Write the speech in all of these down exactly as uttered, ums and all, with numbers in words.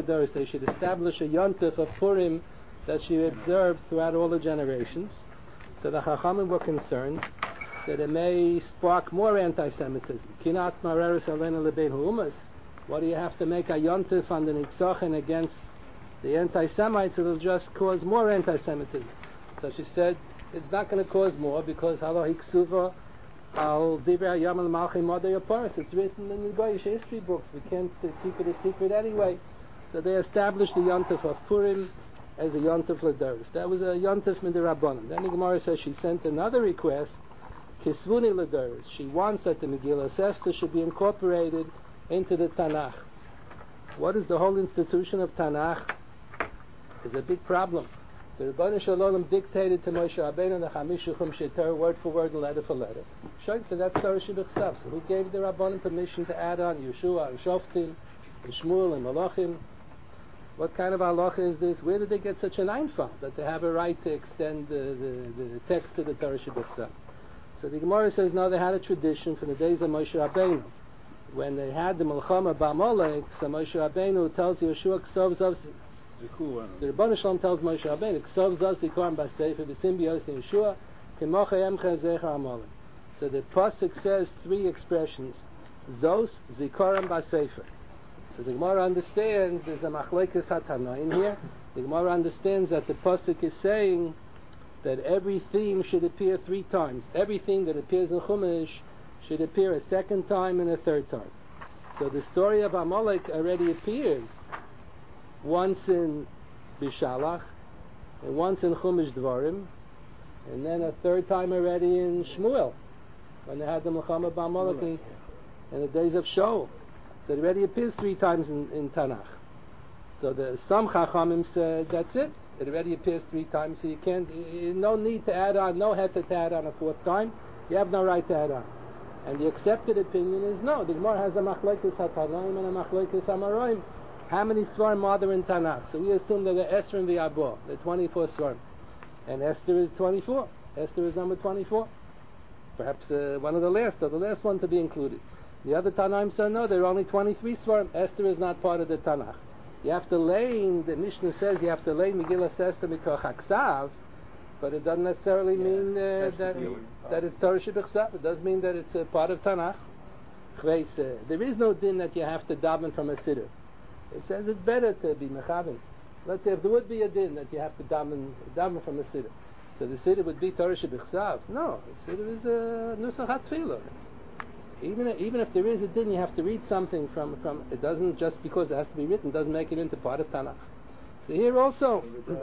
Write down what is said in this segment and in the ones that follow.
Ladoris. They should establish a Yontef of Purim that should be observed throughout all the generations. So the Chachamim were concerned that it may spark more anti-Semitism. Kinat Mareris Alena Lebein Humas. What do you have to make a Yontef on the Nitzochin against the anti-Semites? It'll just cause more anti-Semitism. So she said, it's not going to cause more because Halo Hiksuva Al Divrei Hayam Al Malchim Modei Aparis. It's written in the Goyish history books. We can't uh, keep it a secret anyway. So they established the Yontef of Purim as a Yontef L'Doros. That was a Yontef Midirabbanan. Then the Gemara says she sent another request, Kisvuni L'Doros. She wants that the Megillah Esther should be incorporated into the Tanakh. What is the whole institution of Tanakh? Is a big problem. The Rebbeinu Shalom dictated to Moshe Rabbeinu the Chamisha Chum Sheter word for word and letter for letter. So that's Torah Shebechsav. So who gave the Rabbanim permission to add on Yeshua and Shoftim and Shmuel and Malachim? What kind of halacha is this? Where did they get such an einfall that they have a right to extend the, the, the text to the Torah Shebechsav? So the Gemara says no, they had a tradition from the days of Moshe Rabbeinu. When they had the Melchama Ba'amalek, so Moshe Rabbeinu tells Yeshua Ksov Zav. The Rebbeinu Shalom tells Moshe Rabbeinu, Ksov Zav Zikaron B'Sefer V'Simbios Yeshua Kemocha Emcha Zecher Amalek. So the pasuk says three expressions: Zos Zikaron B'Sefer. So the Gemara understands there's a machlekes hatanoim here. The Gemara understands that the pasuk is saying that every theme should appear three times. Everything that appears in Chumash should appear a second time and a third time. So the story of Amalek already appears once in Bishalach, and once in Chumash Dvarim, and then a third time already in Shmuel, when they had the Melchama Ba'amalek in, in the days of Shaul. So it already appears three times in, in Tanakh. So the some Chachamim said that's it. It already appears three times, so you can't. You, no need to add on, no heter to add on a fourth time. You have no right to add on. And the accepted opinion is no. The Gemara has a machlekes hatanoim and a machlekes hamaroim. How many svarim are there in Tanakh? So we assume that the Esther and the Abba, the twenty-four svarim, and Esther is twenty-four. Esther is number twenty-four. Perhaps uh, one of the last, or the last one to be included. The other Tanaim said no, there are only twenty-three svarim. Esther is not part of the Tanakh. You have to lay, the Mishnah says you have to lay Megillah Esther mikoch haksav, but it doesn't necessarily yeah, mean uh, that, that it's Torah Shebechsav. It does mean that it's a part of Tanakh. Chveis, uh, there is no din that you have to daven from a siddur. It says it's better to be mechaven. Let's say if there would be a din that you have to daven, daven from a siddur. So the siddur would be Torah Shebechsav. No, the siddur is a nusach hatfilah. Even even if there is a din, you have to read something from from. It doesn't just because it has to be written doesn't make it into part of Tanakh. So here also,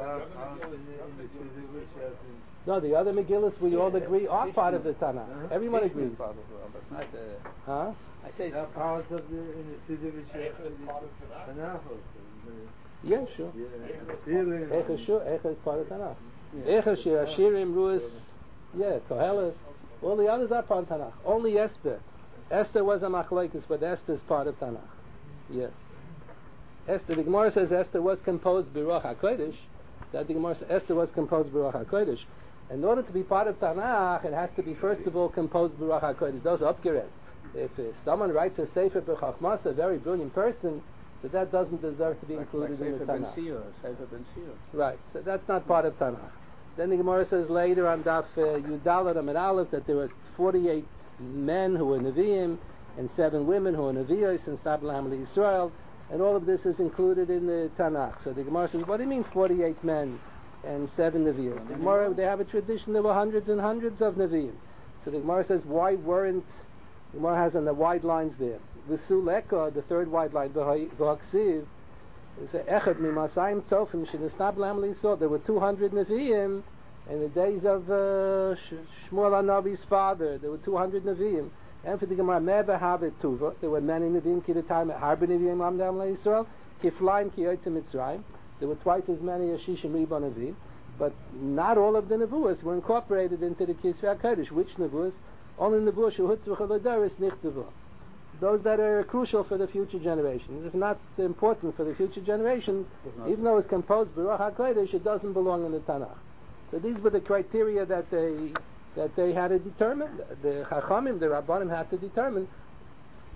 no, the other Megillas we all agree are part of the Tanakh. Everyone agrees. Huh? I say it's part of the in the Siddur Tanakh. Yeah, sure. Echa sure. Echa is part of Tanakh. Echa Shir Shirim Ruas. Yeah, Koheles. All the others are part of Tanakh. Only Esther. Esther was a machlekes, but Esther is part of Tanakh. Yes. Esther, the Gemara says Esther was composed B'Ruach HaKodesh. That the Gemara says Esther was composed B'Ruach HaKodesh. In order to be part of Tanakh, it has to be first of all composed B'Ruach HaKodesh. Those are upgraded. If uh, someone writes a Sefer B'Chachmas, a very brilliant person, so that doesn't deserve to be like, included like in the Tanakh. Sefer Ben Sira. Right. So that's not part of Tanakh. Then the Gemara says later on Daf uh, Yudalad Amid Aleph that there were forty-eight men who were Nevi'im and seven women who were Nevi'os and Stabla Hamli Yisrael, and all of this is included in the Tanakh. So the Gemara says, what do you mean forty-eight men and seven Nevi'os? The Gemara, they have a tradition there were hundreds and hundreds of Nevi'im. So the Gemara says, why weren't, the Gemara has on the wide lines there, V'su Leka, the third wide line, V'haksiv, Echad Mimasayim Tzofim Shenistab Lamli Yisrael. There were two hundred Nevi'im in the days of uh, Shmuel HaNavi's father. There were two hundred Nevi'im. And for the Gemara, Meba Havet Tuva, there were many Nevi'im ki the time at Harba Nevi'im Lamdam Yisrael, Kiflaim ki Yotzim Mitzrayim. There were twice as many as Shishim Riba Nevi'im, but not all of the Nevuas were incorporated into the Kisvei HaKodesh. Which Nevuas? Only Nevuas Shehutzvach Alodaris Nichtavah. Those that are crucial for the future generations. If not important for the future generations, even though it's composed B'Ruach HaKodesh, it doesn't belong in the Tanakh. So these were the criteria that they that they had to determine. The Chachamim, the Rabbanim had to determine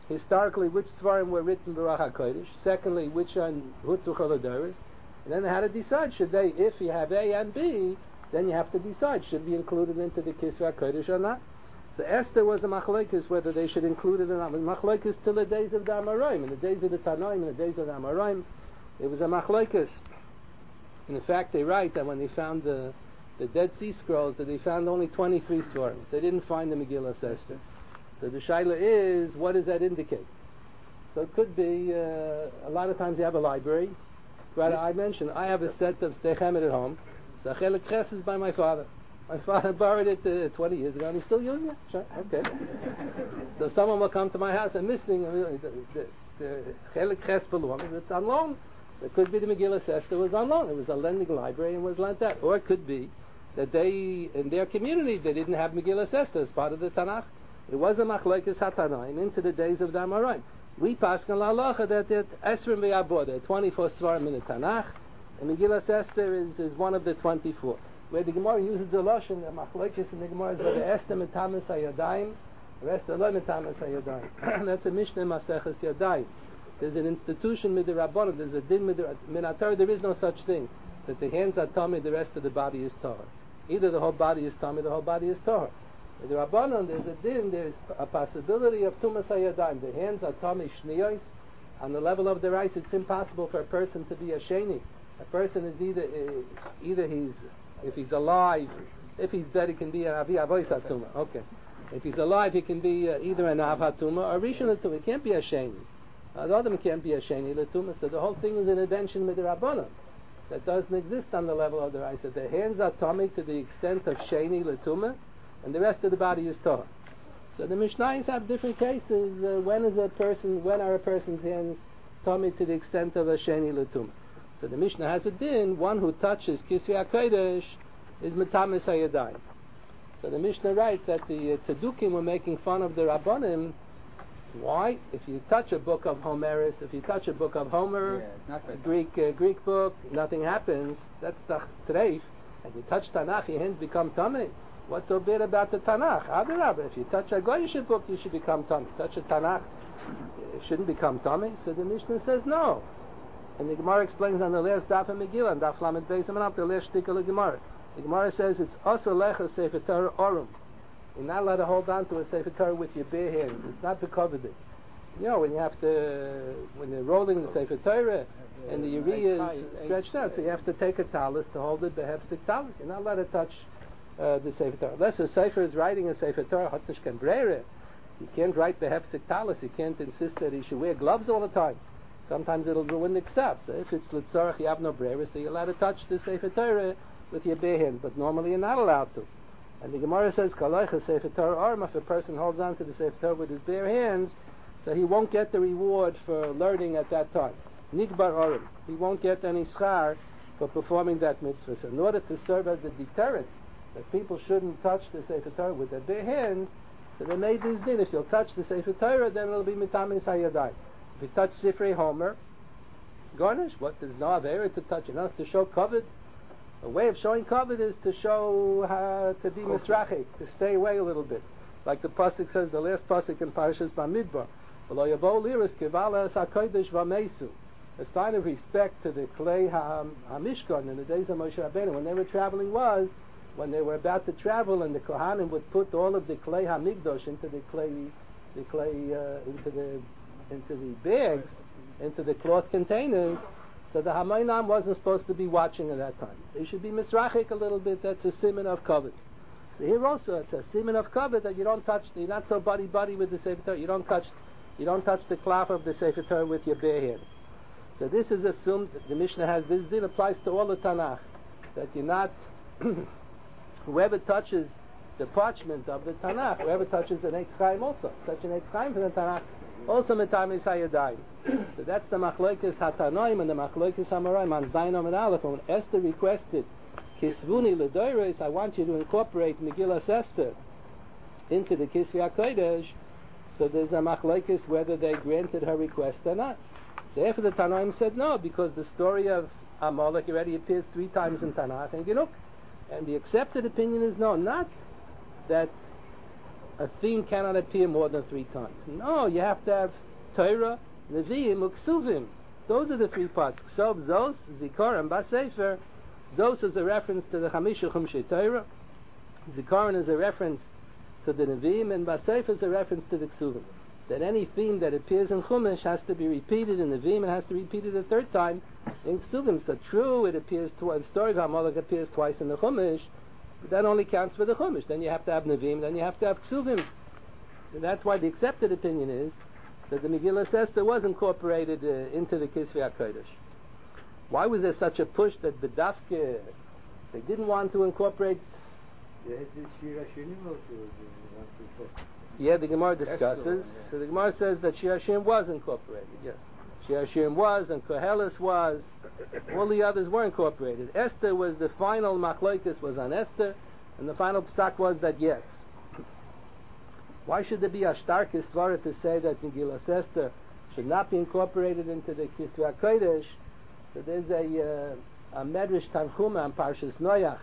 historically which Svarim were written Baruch HaKodesh, secondly which on Hutzu Choladoris, and then how to decide, should they, if you have A and B, then you have to decide, should be included into the Kisvei HaKodesh or not. So Esther was a machlokes whether they should include it or not. It was machlokes till the days of the Amoraim, in the days of the Tanoim, in the days of the Amoraim, it was a machlokes. And in fact, they write that when they found the the Dead Sea Scrolls, that they found only twenty-three Svarim. They didn't find the Megillah Esther. So the shaila is, what does that indicate? So it could be, uh, a lot of times you have a library. Right, I mentioned, I have a set of Sdei Chemed at home. So Chelik Ches is by my father. My father borrowed it uh, twenty years ago, and he's still using it. Sure, okay. So someone will come to my house and missing uh, the, the Chelik Ches belongs. It's on loan. It could be the Megillah Esther was on loan. It was a lending library and was lent out. Or it could be that they, in their community, they didn't have Megillah Esther as part of the Tanakh. It was a machlokes hatanoim into the days of the Amoraim. We pass on la halacha that that Esrim v'Yabor, there are twenty-four Svarim in the Tanakh, and Megillah Esther is, is one of the twenty-four. Where the Gemara uses the lashon, the machlokes in the Gemara is whether Esther mitamas hayadayim, or Esther lo mitamas hayadayim. That's a Mishnah Maseches Yadayim. There's an institution midirabbanan, there's a din minatar. There is no such thing that the hands are tummy, the rest of the body is tahor. Either the whole body is tummy, the whole body is tahor. With the Rabbanon, there's a din, there's a possibility of tumas hayadayim. The hands are tummy shniyos. On the level of the rice, it's impossible for a person to be a sheni. A person is either, uh, either he's, if he's alive, if he's dead, he can be an avi avois hatuma. Okay. If he's alive, he can be uh, either an av hatuma or rishon hatuma. He can't be a sheni. Uh, the other can't be a sheni latuma. So the whole thing is an invention with the Rabbanon that doesn't exist on the level of the rice. So the hands are tummy to the extent of sheni latuma, and the rest of the body is tahor. So the Mishnayos have different cases. Uh, when is a person, when are a person's hands tummy to the extent of a sheni latuma? So the Mishnah has a din, one who touches Kisvei HaKodesh is metamis hayadayim. So the Mishnah writes that the uh, Tzedukim were making fun of the Rabbanim. Why? If you touch a book of Homerus, if you touch a book of Homer, yeah, a Greek uh, Greek book, nothing happens. That's the treif. And you touch Tanakh, your hands become tummy. What's so bad about the Tanakh? Adarabah, if you touch a Goyish book, you should become tummy. Touch a Tanakh, it shouldn't become tummy. So the Mishnah says no. And the Gemara explains on the last daf of Megillah, and daf lamed beis and up the last shtick of the Gemara. The Gemara says it's also lecha sefer Torah orum. You're not allowed to hold on to a sefer Torah with your bare hands. It's not because it. You know, when you have to, when you're rolling the sefer Torah and the urea is stretched out, so you have to take a talus to hold it behefsik talus. You're not allowed to touch uh, the sefer Torah. Unless a sefer is writing a sefer Torah, hotnish kan brere. You can't write behefsik talus. You can't insist that he should wear gloves all the time. Sometimes it'll ruin the ksaf. So if it's litzarach, you have no brere, so you're allowed to touch the sefer Torah with your bare hand. But normally you're not allowed to. And the Gemara says, Kaloicha Sefer Torah Arm, if a person holds on to the Sefer Torah with his bare hands, so he won't get the reward for learning at that time. Nigbar Arim, he won't get any schar for performing that mitzvah. So in order to serve as a deterrent, that people shouldn't touch the Sefer Torah with their bare hands, so they made this din. If you'll touch the Sefer Torah, then it'll be mitamis hayadayim. If you touch Sifrei Homer, garnish, what, there's no avera to touch, enough to show covet. A way of showing covet is to show how to be misrachik, to stay away a little bit. Like the pasuk says, the last pasuk in Parashas Bamidbar, "V'lo yavo liris kivalas hakodesh v'meisu," a sign of respect to the klei hamishkan in the days of Moshe Rabbeinu. When they were traveling was when they were about to travel, and the kohanim would put all of the klei hamigdosh into the clay, the clay uh, into the into the bags, into the cloth containers. So the Hamaynam wasn't supposed to be watching at that time. They should be misrachik a little bit. That's a siman of covet. So here also it's a siman of covet that you don't touch. You're not so buddy buddy with the Sefer Torah. You don't touch. You don't touch the cloth of the Sefer Torah with your bare hand. So this is assumed. The Mishnah has this din applies to all the Tanakh, that you're not. Whoever touches the parchment of the Tanakh, whoever touches an Eitz Chaim also, touch an Eitz Chaim from the Tanakh, also metamis hayadayim. So that's the machlokes hatanoim and the machlokes hamoraim on Zainom and Aleph. When Esther requested kisvuni ledoros, I want you to incorporate Megillah Esther into the Kisvei HaKodesh. So there's a machlokes whether they granted her request or not. So after the Tanoim said no, because the story of Amalek already appears three times in Tanakh and Giluk, and the accepted opinion is no, not that a theme cannot appear more than three times. No, you have to have Torah, Nevi'im, Uksuvim. Those are the three parts. Ksov, Zos, Zikaron, Basefer. Zos is a reference to the Chamisha Chumshei Torah. Zikaron is a reference to the Nevi'im, and Basefer is a reference to the Ksuvim. That any theme that appears in Chumash has to be repeated in Nevi'im and has to be repeated a third time in Ksuvim. So true, it appears twice. The story of HaMolech appears twice in the Chumash, but that only counts for the Chumash. Then you have to have Nevi'im, then you have to have Ksuvim. So that's why the accepted opinion is that the Megillah Esther was incorporated uh, into the Kisvei HaKodesh. Why was there such a push that B'dafke, they didn't want to incorporate? Yeah, the Gemara discusses. So the Gemara says that Shir Hashirim was incorporated. Yeah, Shir Hashirim was, and Koheles was. All the others were incorporated. Esther was the final machlokes was on Esther, and the final psak was that yes. Why should there be a starkest svara to say that Megillas Esther should not be incorporated into the Kisvei HaKodesh? So there's a uh, a Medrash Tanchuma on Parshas Noach,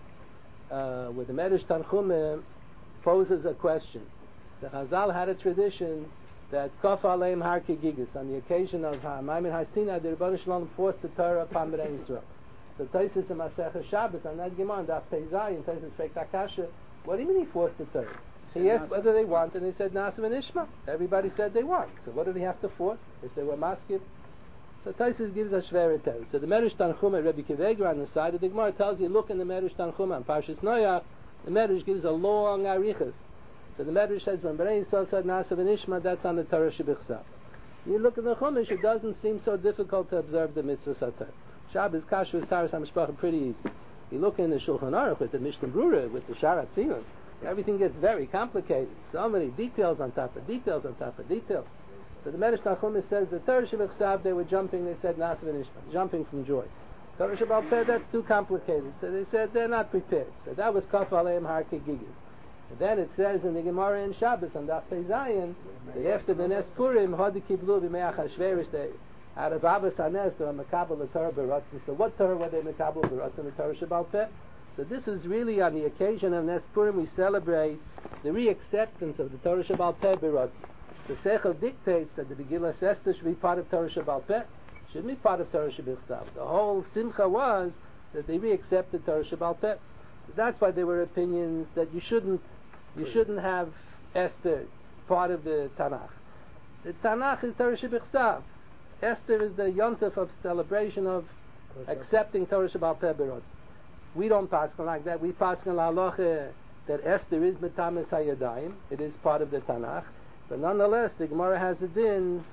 uh, where the Medrash Tanchuma poses a question. The Chazal had a tradition that Kof Aleim Har Kegigas, on the occasion of Ma'amim HaSinai, the Rebbeinu Shalom forced the Torah upon Bnei Yisrael. So Tosfos in Masechah Shabbos on that Gemara, Daf Pei Zayin, Tosfos Frek Akasha. What do you mean he forced the Torah? He asked whether they want, and they said Nasiv and Ishma. Everybody said they want. So what did he have to force if they were maskib? So Tosfos gives a shver tell. So the Medrash Tanchuma, Rebbe Kiveger on the side of the Gemara tells you, look in the Medrash Tanchuma on Parshas Noach. The Medrash gives a long arichas. So the Medrash says when Bnei Yisrael said Nasiv and Ishma, that's on the Torah Shebichsav. You look in the Chumash, it doesn't seem so difficult to observe the mitzvah Satar. Shabbos, Kashrus, Taras, HaMishpacha, pretty easy. You look in the Shulchan Aruch with the Mishnah Brura, with the Sharat Tziyun, everything gets very complicated. So many details on top of details on top of details. So the Medrash Tanchuma says the Torah Shebichsav, they were jumping, they said Nasiv and Ishma, jumping from joy. Torah Shebal Peh, that's too complicated. So they said they're not prepared. So that was Kaf Aleim Har Kegigas. And then it says in the Gemara in Shabbos on Daf Pei Zayin that after the Nes Purim, Hodi Kiblu B'Meach HaShverish, they out of Abbas HaNes, they were Mekabel the Torah B'Ratzin. So what Torah were they Mekabel B'Ratzin? The Torah Shebal Peh. So this is really on the occasion of Nes Purim we celebrate the re-acceptance of the Torah Shebal Peh B'Ratzin. The Seichel dictates that the Megillas Esther should be part of Torah Shebal Peh, shouldn't be part of Torah Shebichsav. The whole simcha was that they re-accepted Torah Shebal Peh. That's why there were opinions that you shouldn't you shouldn't have Esther part of the Tanakh. The Tanakh is Torah Shebichsav. Esther is the yontef of celebration of accepting Torah Shebal Peh B'Ratzin. We don't paskin like that. We paskin la halacha that Esther is Metamis Hayadayim. It is part of the Tanakh. But nonetheless, the Gemara has a din.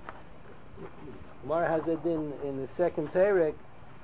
Gemara has a din in the second perek,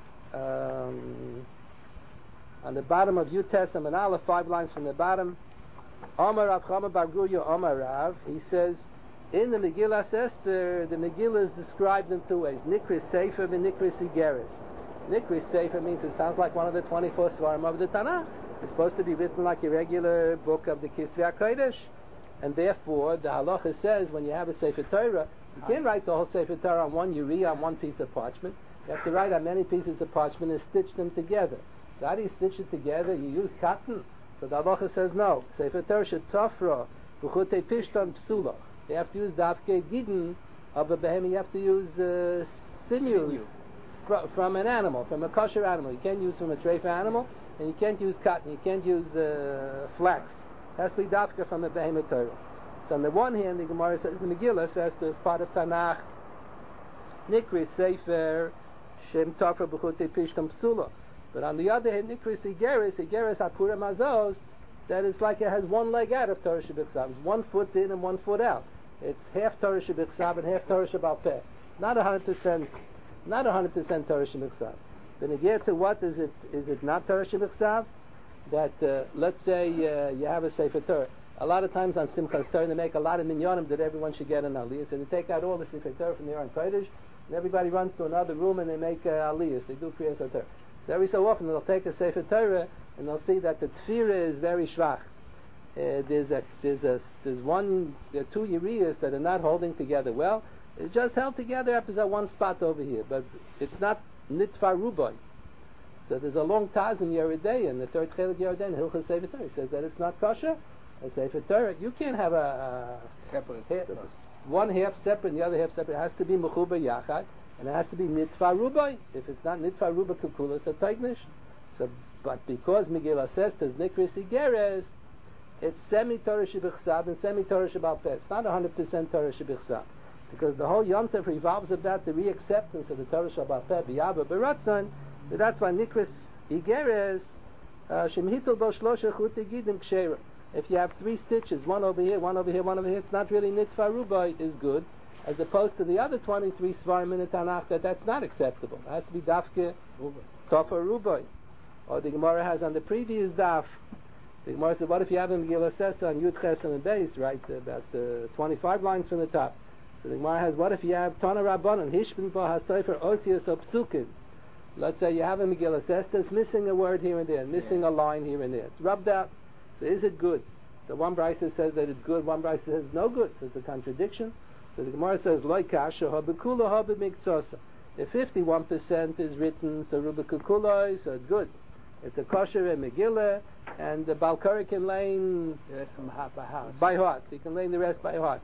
um, on the bottom of Yud Testament Aleph, five lines from the bottom. Omar Rav Chama Bar Guya Omar Rav. He says in the Megillas Esther, the Megillah is described in two ways: Nikris Sefer and Nikris Igeres. Nikris Sefer means it sounds like one of the twenty-four Svarim of the Tanakh. It's supposed to be written like a regular book of the Kisvei HaKodesh. And therefore, the halacha says when you have a Sefer Torah, you can't write the whole Sefer Torah on one yuri, on one piece of parchment. You have to write on many pieces of parchment and stitch them together. So how do you stitch it together? You use cotton. So the halacha says no. Sefer Torah shetafra v'chutei pishton psula. You have to use dafke gidin of a behemoth. You have to use uh, sinews fr- from an animal, from a kosher animal. You can't use from a treif animal, and you can't use cotton. You can't use uh, flax. It has to be dafka from a behemoth Torah. So on the one hand, the Gemara says the Megillah says there's part of Tanakh, Nikri Sefer Shem Tafra B'chutei Pishtam Psula. But on the other hand, Nikri Igeres, Igeres Hapura Mazos, that it's like it has one leg out of Torah Shebichsav. It's one foot in and one foot out. It's half Torah Shebichsav and half Torah Shebal Peh. Not a hundred percent, not a hundred percent Torah Shebichsav. Then again, to what is it? Is it not Torah Shebichsav? That uh, let's say uh, you have a Sefer Torah. A lot of times on Simchas Torah they make a lot of minyanim that everyone should get an aliyah. So they take out all the Sefer Torah from the Aron Kodesh, and everybody runs to another room and they make uh, aliyahs. They do Kriyas Torah. So every so often they'll take a Sefer Torah and they'll see that the tefirah is very shvach. Uh, there's a there's a there's one there are two yiriyas that are not holding together well. It's just held together up as a one spot over here, but it's not nitfar ruboy. So there's a long taz in Yeridei, in the third chelik Yeridei, Hilchos Sefer Torah says that it's not kosher, a Sefer Torah, you can't have a, a Separate. half, one half separate and the other half separate. It has to be mechuba yachad, and it has to be nitva rubai. If it's not nitva ruba kukula, it's a taignish. So, but because Megillah says there's nikris igeres, it's semi Torah shebichsav and semi Torah shebal peh. It's not one hundred percent Torah shebichsav, because the whole Yom Tov revolves about the reacceptance of the Torah shebal peh b'yava b'ratzon. So that's why nikris igeres shemhitul bo shlosha chuti gidim ksheira. If you have three stitches, one over here, one over here, one over here, it's not really nitva rubai is good, as opposed to the other twenty-three svarim in the Tanakh that that's not acceptable. It has to be dafke tofa rubai. Or the Gemara has on the previous daf, the Gemara said, what if you have a Megillah Sesa on Yud Ches and the base, right, about uh, twenty-five lines from the top. So the Gemara has, what if you have Tana Rabbanon, Hishbin Bo HaSofer Osius or Psukim. Let's say you have a Megillah Sesa that's missing a word here and there, missing yeah. a line here and there. It's rubbed out. So is it good? So one Brisa says that it's good, one Brisa says no good. So it's a contradiction. So the Gemara says, Loi kasha ha bekula ha b'miktzosa. If fifty-one percent is written, so rubakukuloi, so it's good. It's a kosher and Megillah, and the Balkari can learn from heart by heart. By heart. He can learn the rest by heart.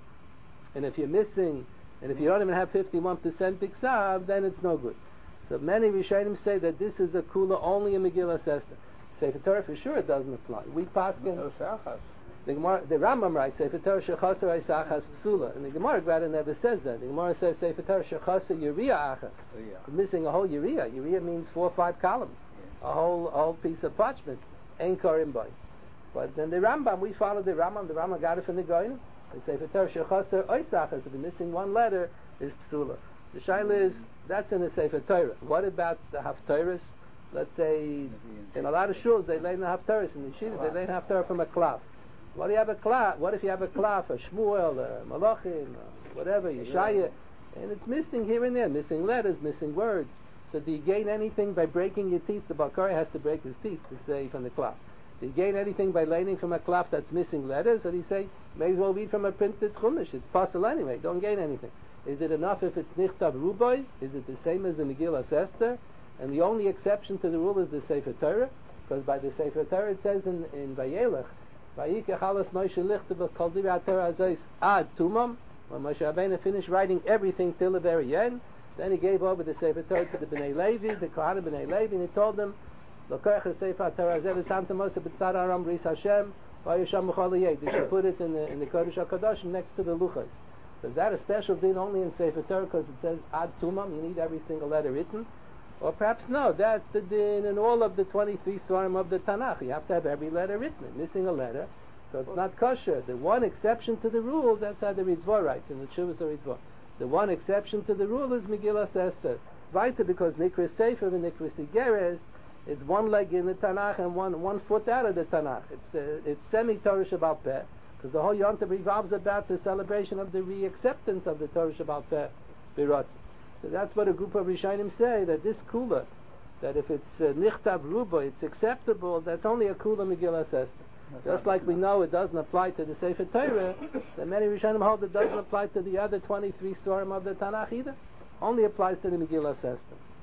And if you're missing, and if you don't even have fifty-one percent biksav, then it's no good. So many Rishonim say that this is a kula only in Megillah Sesta. Sefer Torah for sure it doesn't apply. We paskin. No sachas. The Gemara, the Rambam writes Sefer Torah shechasar isachas psula, and the Gemara Grada never says that. The Gemara says Sefer Torah shechasar yuriya achas. Yeah. Missing a whole yuriya. Yuriya means four or five columns. Yeah. A whole a whole piece of parchment. Ein korim boy. But then the Rambam, we follow the Rambam. The Rambam got it from the Goyim. They say Sefer Torah shechasar isachas. If you're missing one letter, is psula. The shaila is that's in the Sefer Torah. What about the Haftorahs? Let's say in a lot of shuls they learn the Haftarahs, in the Yeshivas they learn Haftarah from a klaf. What do you have a klaf? What if you have a klaf, a Shmuel, a Malachim, a whatever, Yeshaya, and it's missing here and there, missing letters, missing words. So do you gain anything by breaking your teeth? The Balkari has to break his teeth to say from the klaf. Do you gain anything by learning from a klaf that's missing letters? Or do you say, may as well read from a printed chumash? It's possible anyway, don't gain anything. Is it enough if it's nichtav rubai? Is it the same as the Megillah Sester? And the only exception to the rule is the Sefer Torah, because by the Sefer Torah it says in, in Vayelech, Vayikech halas Moshe lichtav kol divrei Torah azos ad tumam. When Moshe Rabbeinu finished writing everything till the very end, then he gave over the Sefer Torah to the Bnei Levi, the Kohanim Bnei Levi, and he told them, L'koich Sefer Torah azeh v'samtem Moshe b'tzad aram b'ris Hashem v'yisham b'chol hayed. They should put it in the in the Kodesh HaKadosh next to the Luchos. So is that a special din only in Sefer Torah because it says ad tumam? You need every single letter written. Or perhaps no, that's the din in all of the twenty-three svarim of the Tanakh. You have to have every letter written. Missing a letter, so it's not kosher. The one exception to the rule, that's how the Ritzvah writes in the Shuvas of Ritzvah. The one exception to the rule is Megillah Sester. Weiter, because Nikris Sefer and Nikris Igeres, it's one leg in the Tanakh and one one foot out of the Tanakh. It's uh, it's semi Torah Shebal Peh, because the whole Yom Tov revolves about the celebration of the reacceptance of the Torah Shebal Peh B'Ratzon. So that's what a group of Rishonim say, that this kula, that if it's uh, nichtav ruba, it's acceptable, that's only a kula Megillah Sester. Just like we know it doesn't apply to the Sefer Torah, that many Rishonim hold it doesn't apply to the other twenty-three svarim of the Tanakh either. Only applies to the Megillah Sester.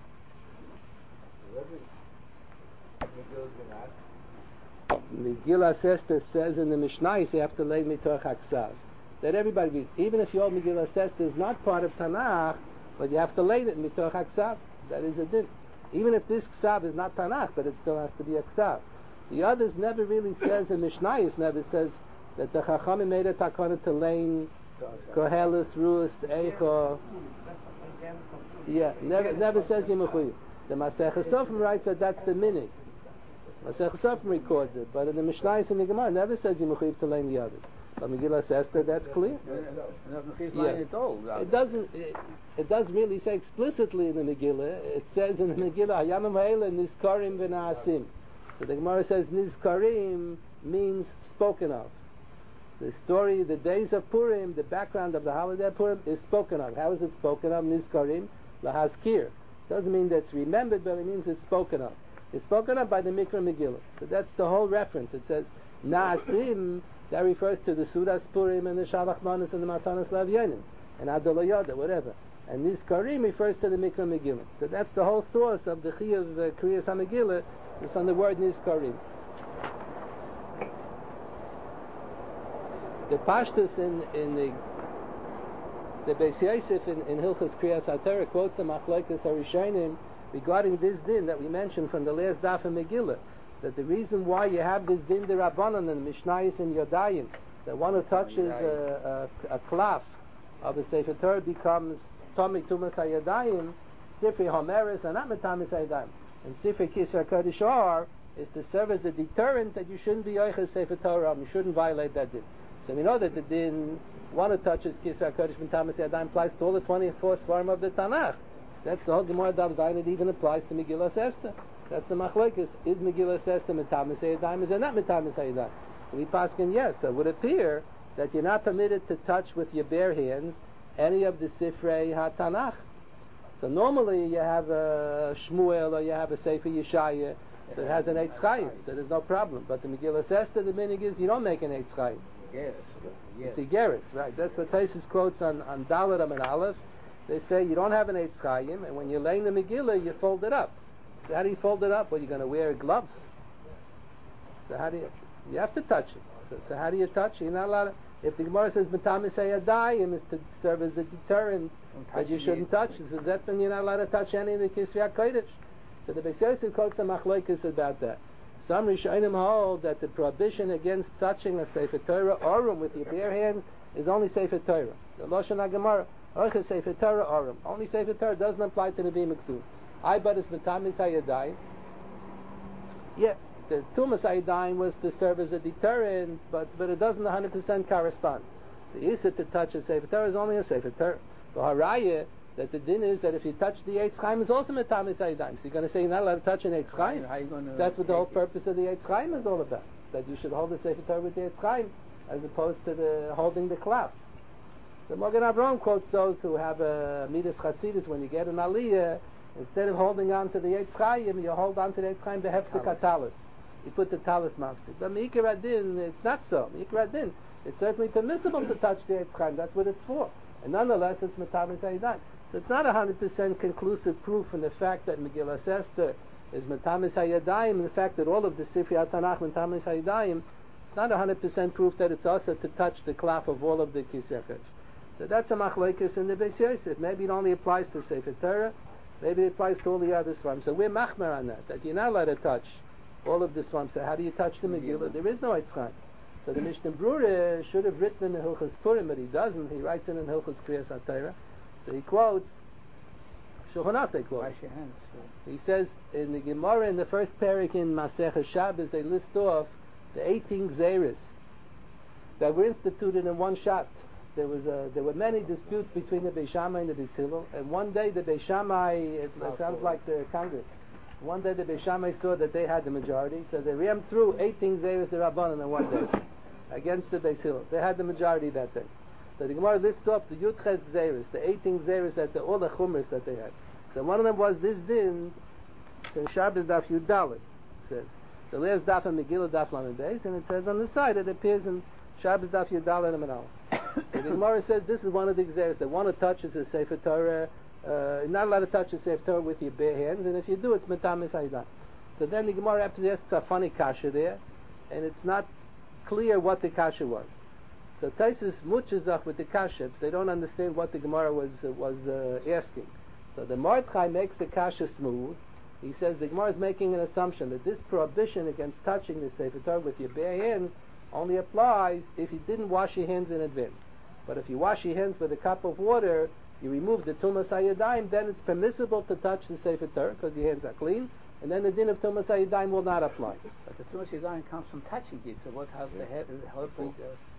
Megillah Sester says in the Mishnah, you have to lay mitoch haksav. That everybody reads. Even if your Megillah Sester is not part of Tanakh, but you have to lay it mitoch haksav. That is a din. Even if this ksav is not Tanakh, but it still has to be a ksav. The others never really says, the Mishnayos never says that the Chachamim made a takana to lane Koheles, Rus, Eicho. Yeah, never never says Yimuchuy. The Masechah Sofim writes that that's the minig. Masechah Sofim records it, but in the Mishnayos and the Gemara never says Yimuchuy to lane the others. But Megillah says that that's clear. Yeah. It doesn't. It, it doesn't really say explicitly in the Megillah. It says in the Megillah, Hayamim Ha'ela Nizkarim V'Na'asim. So the Gemara says Nizkarim means spoken of. The story, the days of Purim, the background of the holiday of Purim is spoken of. How is it spoken of? Nizkarim Lahazkir. Doesn't mean that it's remembered, but it means it's spoken of. It's spoken of by the Mikra Megillah. So that's the whole reference. It says Na'asim. That refers to the Sudas Purim and the Shalach Manas and the Matanas Lavyanim and Adolayada, whatever. And Nizkarim refers to the Mikra Megillah. So that's the whole source of the Chiyuv uh, Kriyas HaMegillah is from the word Nizkarim. the Pashtus in in the the Beis Yosef in, in Hilchos Kriyas HaTorah quotes the Machlokes Harishonim regarding this din that we mentioned from the last daf in Megillah, that the reason why you have this din the Rabbanon and Mishnayos and Yodayim, that one who touches a, a, a klaf of a Sefer Torah becomes Tomei Tumas HaYodayim, Sifrei Homeres and not Metamis HaYodayim, and Sifrei Kisra Kodesh Or is to serve as a deterrent that you shouldn't be Yochel Sefer Torah, you shouldn't violate that din. So we know that the din, one who touches Kisra Kodesh Metamis HaYodayim applies to all the twenty-four svarim of the Tanakh. That's the whole Gemara Daf Zayin. It even applies to Megillas Esther. That's the machlokes. Is Megillas Esther Metamis HaYodayim? Is it not Metamis HaYodayim? We paskin yes. So it would appear that you're not permitted to touch with your bare hands any of the Sifrei HaTanakh. So normally you have a Shmuel or you have a Sefer Yeshaya, so it has an Eitz Chaim, so there's no problem. But the Megillas Esther, the meaning is you don't make an Eitz Chaim. Yes. It's a Geras, right? That's what Taisus quotes on, on Dalet and Aleph. They say you don't have an Eitz Chaim, and when you're laying the Megillah, you fold it up. So how do you fold it up? Well, you're going to wear gloves. So how do you... You have to touch it. So, so how do you touch it? You're not allowed to... If the Gemara says Metamis HaYodayim is to serve as a deterrent that you shouldn't touch it, so that means you're not allowed to touch any of the Kisvei HaKodesh. So the Beis Yosef quotes the Machlokes about that. Some Rishonim hold that the prohibition against touching a Sefer Torah Orum with your bare hands is only Sefer Torah. The Lashon HaGemara, Orchis Sefer Torah Orum. Only Sefer Torah doesn't apply to Nevi'im Miksuv. I but it's Metamis HaYodayim. Yeah, the Tumas HaYodayim was to serve as a deterrent, but, but it doesn't one hundred percent correspond. The Yisr to touch a Sefer Torah is only a Sefer Torah. The Haraya, that the din is that if you touch the Eitz Chaim, is also Metamis HaYodayim. So you're going to say you're not allowed to touch an Eitz Chaim? That's what the whole purpose of the Eitz Chaim is all about. That you should hold the Sefer Torah with the Eitz Chaim, as opposed to the holding the klaf. The Magen Avraham quotes those who have a Midas Chasidus, when you get an Aliyah, instead of holding on to the Eitz Chaim, you hold on to the Eitz Chaim, the Hefsek HaTalis. You put the Talis Mafsik. But Meikar Adin, it's not so. Meikar Adin, it's certainly permissible to touch the Eitz Chaim. That's what it's for. And nonetheless, it's Metamis HaYodayim. So it's not one hundred percent conclusive proof in the fact that Megillas Esther is Metamis HaYodayim, and the fact that all of the Sifrei HaTanakh Metamis HaYodayim, it's not one hundred percent proof that it's also to touch the klaf of all of the Kisvei HaKodesh. So that's a machlokes in the Beis Yosef. Maybe it only applies to Sefer Torah, maybe it applies to all the other svarim. So we're machmer on that, that you're not allowed to touch all of the svarim. So how do you touch the Megillah? There is no Eitz Chaim. So the Mishnah Brura should have written in Hilchos Purim, but he doesn't. He writes it in Hilchos Kriyas HaTorah. So he quotes, Shulchan Aruch quotes. He says in the Gemara, in the first parak in Masechah Shabbos, they list off the eighteen Gzeres that were instituted in one shot. There was a, there were many disputes between the Beis Shammai and the Beis Hillel, and one day the Beis Shammai, it, it sounds like the Congress, one day the Beis Shammai saw that they had the majority, so they rammed through eighteen Gzeres the Rabbanan in one day against the Beis Hillel. They had the majority that day. So the Gemara lists off the Yudches Gzeres, the eighteen Gzeres, that the, all the Chumras that they had. So one of them was this din, in Shabbos Daf Yud Dalet, says the last Daf of Megillah Daf Lamed Beis, and it says on the side it appears in Shabbos Daf Yud Dalet and Menal. So the Gemara says this is one of the Gzeres that one who touches a Sefer Torah, uh, you're not allowed to touch a Sefer Torah with your bare hands, and if you do, it's Metamis HaYodayim. So then the Gemara asks a funny kasha there, and it's not clear what the kasha was. So Taisus muchazach with the kasha, they don't understand what the Gemara was uh, was uh, asking. So the Mordechai makes the kasha smooth. He says the Gemara is making an assumption that this prohibition against touching the Sefer Torah with your bare hands only applies if you didn't wash your hands in advance. But if you wash your hands with a cup of water, you remove the Tumas HaYodayim, then it's permissible to touch the Sefer Torah because your hands are clean, and then the din of Tumas HaYodayim will not apply. But the Tumas HaYodayim comes from touching it, so what has the head helpful?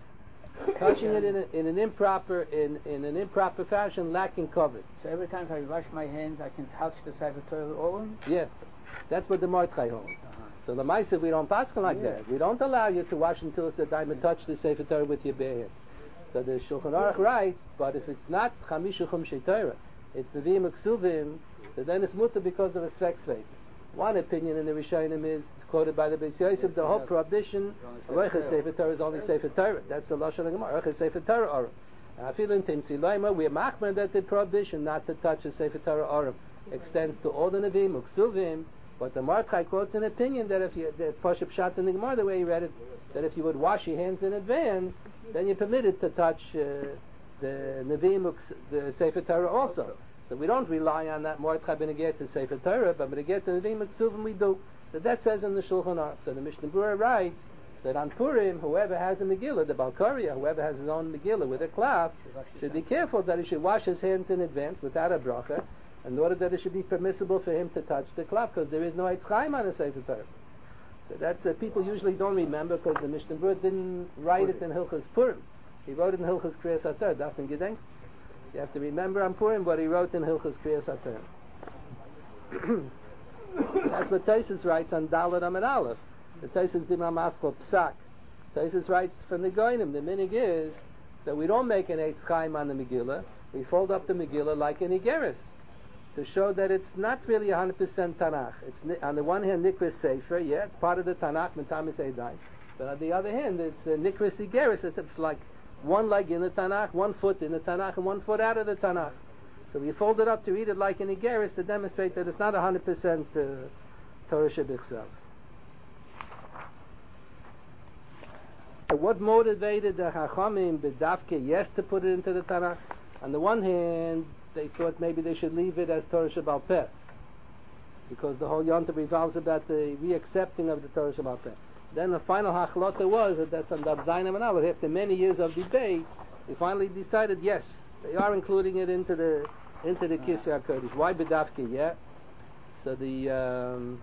Touching it in, a, in an improper in, in an improper fashion, lacking cover. So every time I wash my hands, I can touch the Sefer Torah Orum? Yes, that's what the Mordechai holds. Uh-huh. So the Ma'aseh, we don't pass like yeah. that. We don't allow you to wash until it's a dime and touch the Sefer Torah with your bare hands. So the Shulchan Aruch writes, but if it's not Chamisha Chumshei Torah, it's Nevi'im Uksuvim, so then it's mutter because of a Svek Svek. One opinion in the Rishonim is quoted by the Beis Yosef, the whole prohibition of Oiches Sefer Torah is only Sefer Torah. That's the Lashon HaGemara, Oiches Sefer Torah Orim. I feel in Timsi Loima, we're machmer that the prohibition not to touch a Sefer Torah Orim extends to all the Nevi'im Uksuvim. But the Mordechai quotes an opinion that if you, the Pashup Pshat in the Gemara, the way he read it, that if you would wash your hands in advance, then you're permitted to touch uh, the Nevi'im, the Sefer Torah also. So we don't rely on that Mordechai ben Agir to Sefer Torah, but when we get to Nevi'im Ksuvim we do. So that says in the Shulchan Aruch. So the Mishnah Berurah writes that on Purim, whoever has a Megillah, the Balkaria, whoever has his own Megillah with a cloth, should be careful that he should wash his hands in advance without a bracha, in order that it should be permissible for him to touch the cloth, because there is no Eitz Chaim on a Sefer Torah. So that's uh, people usually don't remember, because the Mishnah Berurah didn't write it in Hilchos Purim. He wrote it in Hilchos Kriyas HaTorah, Daf and Gedenk. You have to remember on Purim what he wrote in Hilchos Kriyas HaTorah. That's what Tosfos writes on Dalet Amud Aleph. The Tosfos Dimam Maskal Psak. Tosfos writes from the Goyim, the minig is that we don't make an Eitz Chaim on the Megillah. We fold up the Megillah like an Igeris, to show that it's not really one hundred percent Tanakh. It's on the one hand Nikras Sefer, yeah, it's part of the Tanakh, Metamis Edaim. But on the other hand, it's uh, Nikras Igeris. It's, it's like one leg in the Tanakh, one foot in the Tanakh, and one foot out of the Tanakh. So we fold it up to read it like an Igeris to demonstrate that it's not one hundred percent uh, Torah Shebichsav. What motivated the Chachamim B'dafke, yes, to put it into the Tanakh? On the one hand, they thought maybe they should leave it as Torah Shebal Peh, because the whole Yom Tov revolves about the reaccepting of the Torah Shebal Peh. Then the final Hachlota was that that's on Daf Zayin Amud Aleph. After many years of debate, they finally decided, yes, they are including it into the into the Kisra HaKodesh. Why B'dafke? Yeah. So the um,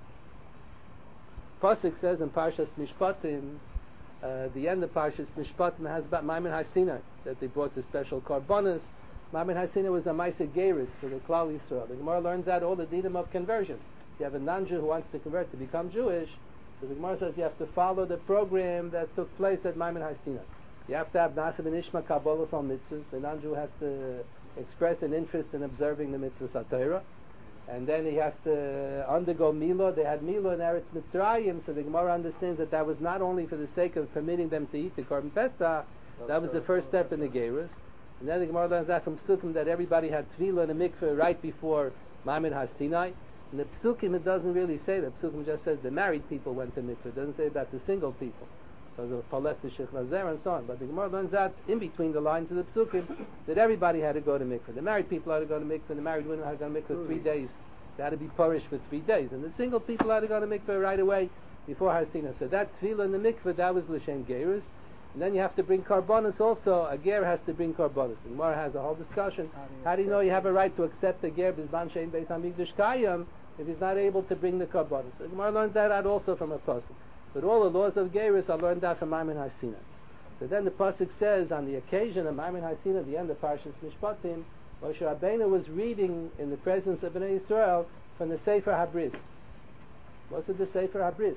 Pasuk says in Parshas Mishpatim, uh, the end of Parshas Mishpatim has about Maimin HaSinai, that they brought the special Karbonis. Maimin HaSinai was a Maaseh Geiros for the Klal Yisrael. The Gemara learns out all the dinim of conversion. If you have a non-Jew who wants to convert to become Jewish, so the Gemara says you have to follow the program that took place at Maimin HaSinai. You have to have Nasa ben Ishma Kabbalah from mitzvahs. The non-Jew has to express an interest in observing the mitzvahs HaTorah. And then he has to undergo Milo. They had Milo in Eretz Mitzrayim, so the Gemara understands that that was not only for the sake of permitting them to eat the Korban Pesach, that was the first step in the Geiros. And then the Gemara learns that from Psukim that everybody had Tefillah in the mikveh right before Maimin HaSinai. In the Psukim it doesn't really say that. Psukim just says the married people went to mikveh. It doesn't say about the single people. So the Palet, the Shech Nazer, and so on. But the Gemara learns that in between the lines of the Psukim that everybody had to go to mikveh. The married people had to go to mikveh, and the married women had to go to mikveh three days. They had to be purish for three days. And the single people had to go to mikveh right away before Harsina. So that Tefillah in the mikveh, that was L'Shem Geiros. And then you have to bring Karbonis also. A ger has to bring Karbonis. The Gemara has a whole discussion. How do you know you have a right to accept a ger Bizman Shein Beis HaMikdash Kayam if he's not able to bring the Karbonis? The Gemara learned that out also from a pasuk. But all the laws of Geiros are learned out from Maimin HaSinai. So then the pasuk says, on the occasion of Maimin HaSinai, the end of Parshas Mishpatim, Moshe Rabbeinu was reading in the presence of Bnei Yisrael from the Sefer HaBris. What's it, the Sefer HaBris?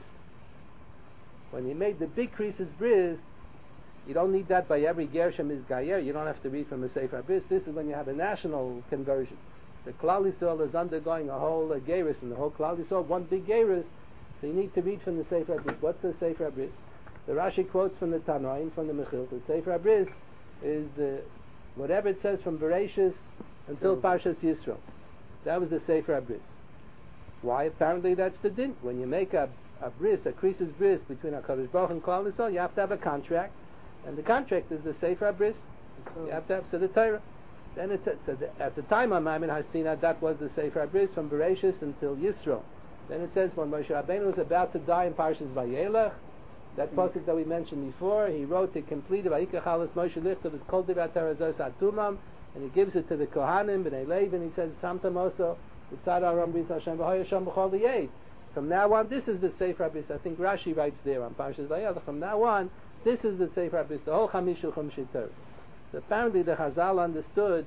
When he made the big creases bris, you don't need that by every Gershom is Gayer. You don't have to read from the Sefer HaBris. This is when you have a national conversion. The Klal Yisrael is undergoing a whole uh, Geiros, and the whole Klal Yisrael, one big Geiros. So you need to read from the Sefer HaBris. What's the Sefer HaBris? The Rashi quotes from the Tanoim, from the Mechil. The Sefer HaBris is the whatever it says from Bereshis until Parshas Yisrael. That was the Sefer HaBris. Why? Apparently that's the din. When you make a, a bris, a creases bris between HaKadosh Baruch and Klal Yisrael, you have to have a contract. And the contract is the Sefer HaBris. You have to have so the Torah. Then it says, so the, at the time of Maimin HaSinai, that was the Sefer HaBris from Bereshis until Yisrael. Then it says when Moshe Rabbeinu was about to die in Parshas Vayelech, that pasuk that we mentioned before, he wrote to complete the Vayikach Alas Moshe list of his Kol Divrei Torah Zos Atumam, and he gives it to the Kohanim, Bnei Levi, and he says, Samtam also, Utzad Aram B'Yis Hashem V'Hoy Hashem B'Chol Yed. From now on, this is the Sefer HaBris. I think Rashi writes there on Parshas Vayelech. From now on, this is the Sefer HaBris, the whole Chamishul Chumshei Torah. So apparently the Chazal understood,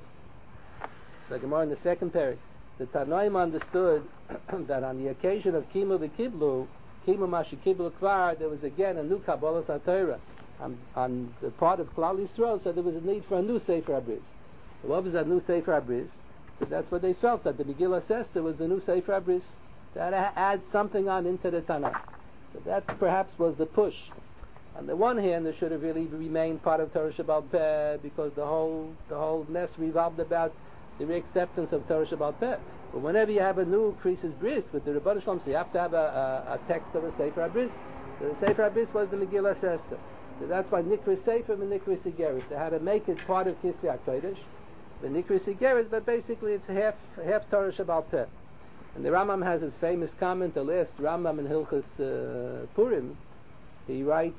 so Gemara in the second period, the Tanoim understood that on the occasion of Kimu V'Kiblu, Kimu Mashi Kiblu Kvar, there was again a new Kabbalah HaTorah on, on the part of Klal Yisrael, so there was a need for a new Sefer HaBris. So what was that new Sefer HaBris? So that's what they felt, that the Megillah says there was the new Sefer HaBris that adds something on into the Tanakh. So that perhaps was the push. On the one hand, it should have really remained part of Torah Shebal Peh, because the whole the whole mess revolved about the reacceptance of Torah Shebal Peh. But whenever you have a new creases bris with the Rebbeinu Shalom, so you have to have a, a, a text of a Sefer HaBris. So the Sefer HaBris was the Megillah Sester. So that's why Nikris Sefer and Nikris Igeris. They had to make it part of Kisvei HaKodesh. The Nikris Igeris, but basically it's half half Torah Shabbal Peh. And the Rambam has his famous comment, the last Rambam in Hilchos uh, Purim. He writes,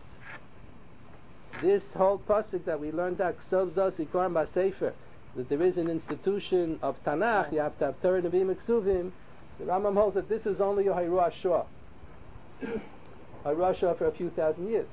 this whole pasuk that we learned that Ksov Zos Ikorim BaSefer, that there is an institution of Tanakh, you have to have Torah Nevi'im Ksuvim. The Rambam holds that this is only a Hayru Ashua. Hayru Ashua for a few thousand years.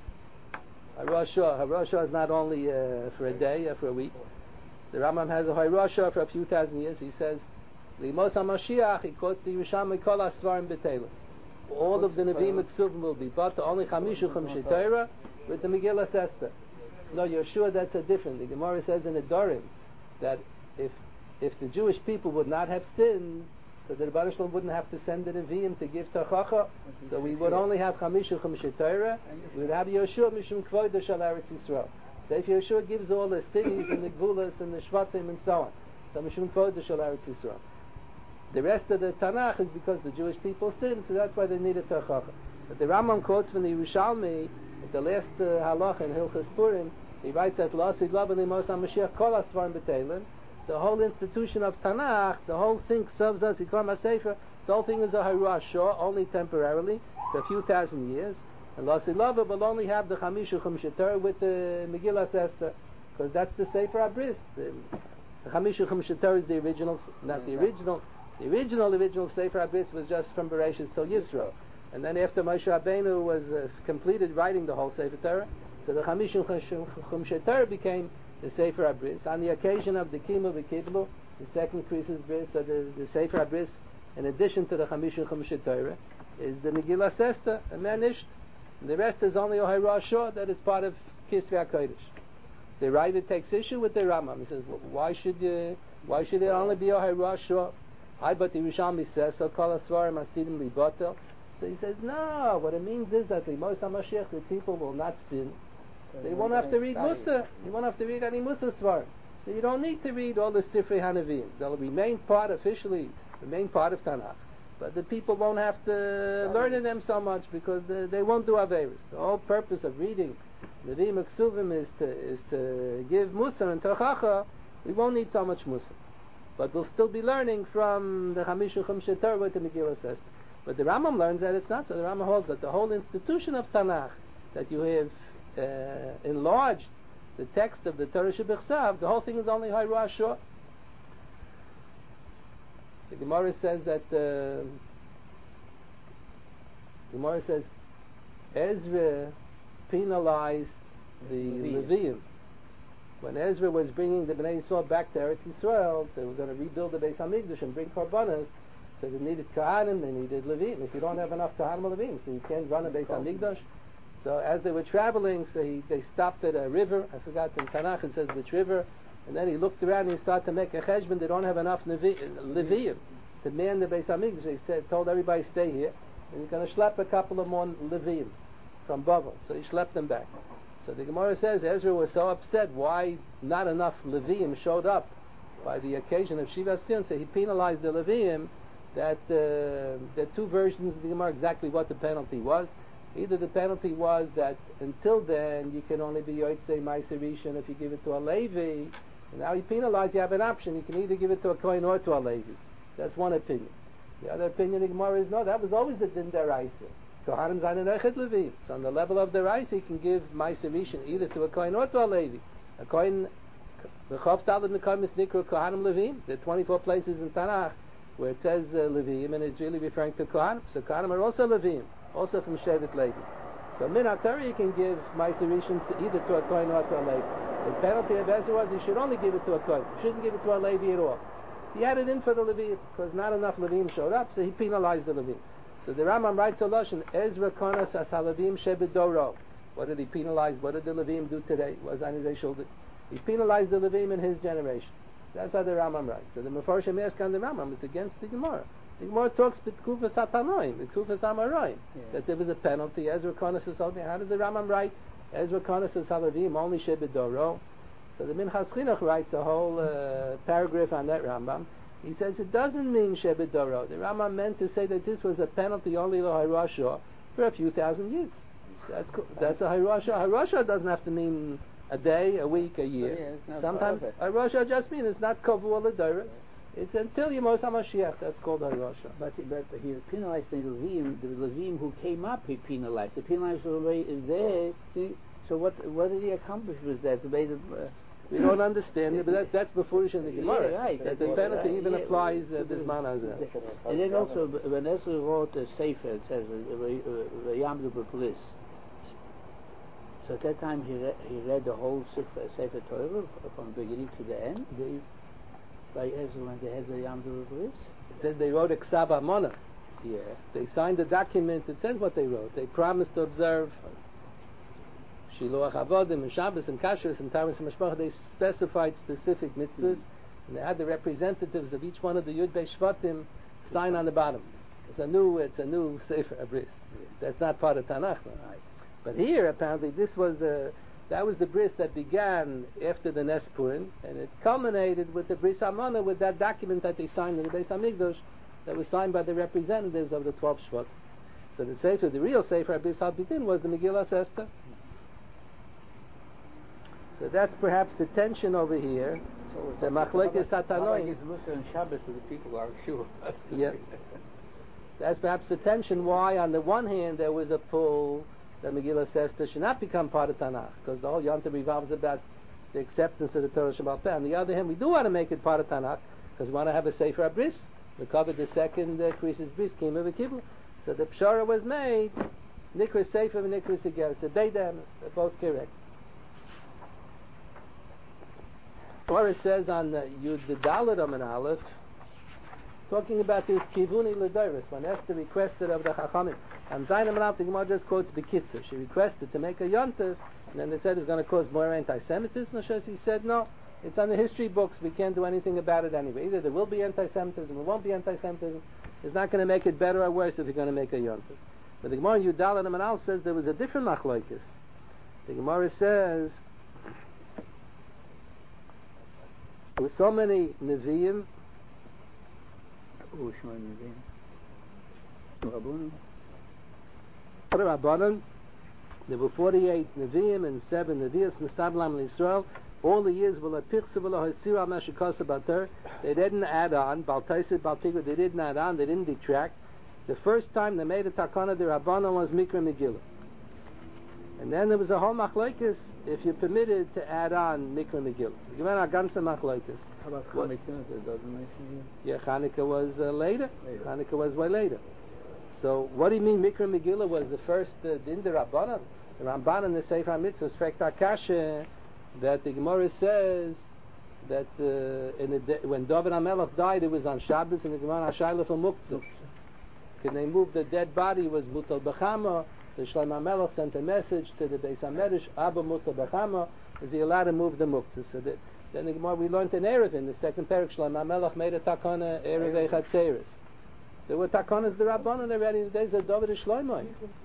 Hayru Ashua, Hayru Ashua is not only uh, for a day or for a week. The Rambam has a Hayru Ashua for a few thousand years. He says, Limos HaMashiach, he quotes the Yerushalmi Kol HaSvarim B'Teilim. All of the Nevi'im Ksuvim will be, but only Chamishu Chumshei Torah with the Megillah Esther. No, you're sure that's a different. The Gemara says in the Dorim that if if the Jewish people would not have sinned, so the Rebbe Shalom wouldn't have to send the Nevi'im to give Tachacha. So we would only have Chamishu Chumshei Torah. We would have Yeshua Mishum Kvodah Shel Eretz Yisrael. So if Yeshua gives all the cities and the Gvulas and the Shvatim and so on, so Mishum Kvodah Shel Eretz Yisrael. The rest of the Tanakh is because the Jewish people sinned, so that's why they needed Tachacha. But the Rambam quotes from the Yerushalmi, at the last uh, halach in Hilchos Purim, he writes that L'Asid Lav Limos HaMashiach Kol HaSvarim B'Teilim, the whole institution of Tanakh, the whole thing, Ksov Zos Ikorim BaSefer, the whole thing is a Hayru Ashua, only temporarily, for a few thousand years. And L'Asid Lav will only have the Chamishu Chumshei Torah with the Megillah Esther, because that's the Sefer HaBris. The, the Chamishu Chumshei Torah is the original, not the original. The original, original Sefer HaBris was just from Bereshis till Yisro. And then after Moshe Rabbeinu was uh, completed writing the whole Sefer Torah, so the Chamishim Chumshei Torah became the Sefer HaBris. On the occasion of the Kimu V'Kiblu, the second Krisis Bris, so the, the Sefer HaBris, in addition to the Chamishim Chumshei Torah, is the Megillah Esther, and Menisht. The rest is only a Hayru Ashua, that is part of Kisvei HaKodesh. The Ravid takes issue with the Rambam. He says, well, why should you, why should it only be a Hayru Ashua? I but the Yerushalmi says, so Kol HaSvarim Hasidim Libotel. So he says, no, what it means is that the Mos HaMashiach, the people will not sin. So you won't have to read Musa. You won't have to read any Musa Svarim. So you don't need to read all the Sifrei Hanavim. They'll remain part, officially, remain part of Tanakh. But the people won't have to learn in them so much because they, they won't do Averis. The whole purpose of reading Nevi'im Ksuvim is to, is to give Musa and Tachacha. We won't need so much Musa. But we'll still be learning from the Chamishu Chumshei Torah with the Megillah Esther. But the Rambam learns that it's not so. The Rambam holds that the whole institution of Tanakh, that you have uh, enlarged the text of the Torah Shebechsav, the whole thing is only Hayru Ashua. The Gemara says that uh, the Gemara says Ezra penalized the Leviim. When Ezra was bringing the Bnei Yisrael back to Eretz Yisrael, they were going to rebuild the Beis Hamikdash and bring Korbanos. So they needed Kohanim, they needed Levim. If you don't have enough Kohanim or Levim, so you can't run a Beis Hamikdash. So as they were traveling, so he, they stopped at a river. I forgot in Tanakh it says which river. And then he looked around and he started to make a cheshbon. They don't have enough Levim to man the Beis Hamikdash. He said, told everybody stay here. And he's going to schlep a couple of more Levim from Bavel. So he schlepped them back. So the Gemara says Ezra was so upset why not enough Levim showed up by the occasion of Shivas Tzim. So he penalized the Levim. That uh, there are two versions of the Gemara exactly what the penalty was. Either the penalty was that until then you can only be Yotzei Ma'aser Rishon if you give it to a Levi. And now he penalized, you have an option. You can either give it to a Kohen or to a Levi. That's one opinion. The other opinion of the Gemara is no, that was always the Din Deraisa. Kohanim Zayin Echet Levi. So on the level of the Deraisa you can give Ma'aser Rishon either to a Kohen or to a Levi. A Kohen, the Chav Talad Mekayim is Nikra Kohanim Levim. There are twenty-four places in Tanakh where it says uh, Levim, and it's really referring to Kohanim. So Kohanim are also Levim, also from Shevet Levi. So Min HaTorah you can give Ma'aser Rishon to either to a Kohen or to a Levi. The penalty of Ezra was you should only give it to a Kohen. You shouldn't give it to a Levi at all. He had it in for the Levim because not enough Levim showed up, so he penalized the Levim. So the Rambam writes a Lashon, Ezra Konas as HaLevim Shebedoro. What did he penalize? What did the Levim do today? Was Anizei Shuldi. He penalized the Levim in his generation. That's how the Rambam writes. So the Mefarshim ask on the Rambam is against the Gemara. The Gemara talks b'tkufas hatanoim, b'tkufas amaroim, that there was a penalty. Ezra Konas is something. How does the Rambam write? Ezra Konas is halavim only shebedoro. So the Minchas Chinuch writes a whole uh, paragraph on that Rambam. He says it doesn't mean shebedoro. The Rambam meant to say that this was a penalty only l'hayrashah for a few thousand years. That's co- that's a Hirosha. Hirosha doesn't have to mean a day, a week, a year. Yeah, it's not Sometimes Hirosha just means it's not Kavu L'Doros. It's until Yemos HaMashiach. That's called Hirosha. But but he penalized the Levim. The Levim who came up, he penalized. The penalized already is there. See? So what what did he accomplish with that? The way that, uh, We don't understand it, but that, that's Befurish in the Gemara. Yeah, right. That the Yeah, penalty right, even yeah. applies uh, this man as a. And then also, when Ezra wrote a Sefer, it says, Vayamdu B'Plis. So at that time he, re- he read the whole Sefer, Sefer Torah from the beginning to the end. They, by Ezra when they had the Yamdu B'Plis. It says they wrote a Ksav Amona. Yeah. They signed a document that says what they wrote. They promised to observe Shiluach Avodim and Shabbos and Kashrus and Taras and Mashpach. They specified specific mitzvahs, mm-hmm. and they had the representatives of each one of the Yud Bei Shvatim sign on the bottom. It's a new, it's a new Sefer Abris. Yeah. That's not part of Tanakh. Right. But here, apparently, this was the that was the bris that began after the Nes Purim, and it culminated with the Bris Hamana, with that document that they signed in the Beis Hamikdash, that was signed by the representatives of the twelve Shvat. So the Sefer, the real Sefer Abris Habidin, was the Megillah Esther. So that's perhaps the tension over here. So the Machlokes Satanoim. Is Musa and Shabbos to the people are sure. Yeah. That's perhaps the tension why, on the one hand, there was a pull that Megillah Esther should not become part of Tanakh, because the whole Yom Tov revolves about the acceptance of the Torah Shabbat Peh. On the other hand, we do want to make it part of Tanakh, because we want to have a Sefer Abris. We covered the second uh, Krisis Bris, Kima V'Kibul. So the Pshara was made, Nikris Sefer and Nikris Igeres. So they them, they're both correct. Torah says on uh, Yud Dalet Amud Aleph, talking about this Kivuni L'Doros, when Esther requested of the Chachamim. And Zayin Amud Aleph, the Gemara just quotes Bekitzer. She requested to make a Yontif, and then they said it's going to cause more anti-Semitism. He said, no, it's on the history books. We can't do anything about it anyway. Either there will be anti-Semitism, or won't be anti-Semitism. It's not going to make it better or worse if you're going to make a Yontif. But the Gemara Yud Dalet Amud Aleph says there was a different Machlokes. The Gemara says, with so many Nevi'im, Rabbanan, there were forty-eight Nevi'im and seven Nevi'as, Nistablam in Israel. All the years, they didn't add on, Baltaisid, Baltigra, they didn't add on, they didn't detract. The first time they made a Takana, the Rabbanan was Mikra Megillah. And then there was a whole machlokes if you're permitted to add on Mikra Megillah. You went on ganze machlokes. How about Chanukah? It doesn't mention Yeah, Chanukah was uh, later. later. Chanukah was way later. So what do you mean Mikra Megillah was the first uh, din the Rabbanan? The Ramban in the Sefer HaMitzvos, Frekt HaKasha, that the Gemara says that uh, in the de- when David HaMelech died, it was on Shabbos, and the Gemara Hashayla for Muktzah. Can they move the dead body? Was Mutal B'chama. The Shlomo HaMelech sent a message to the Beis HaMedrash, Abba Mutal B'chama, is he allowed to move the Muktzah? So that, then the Gemara, we learned in Erev, in the second parak, Shlomo HaMelech made a takana, Erev Echad Seiris. There were takanas the Rabbanan already in the days of David and Shlomo.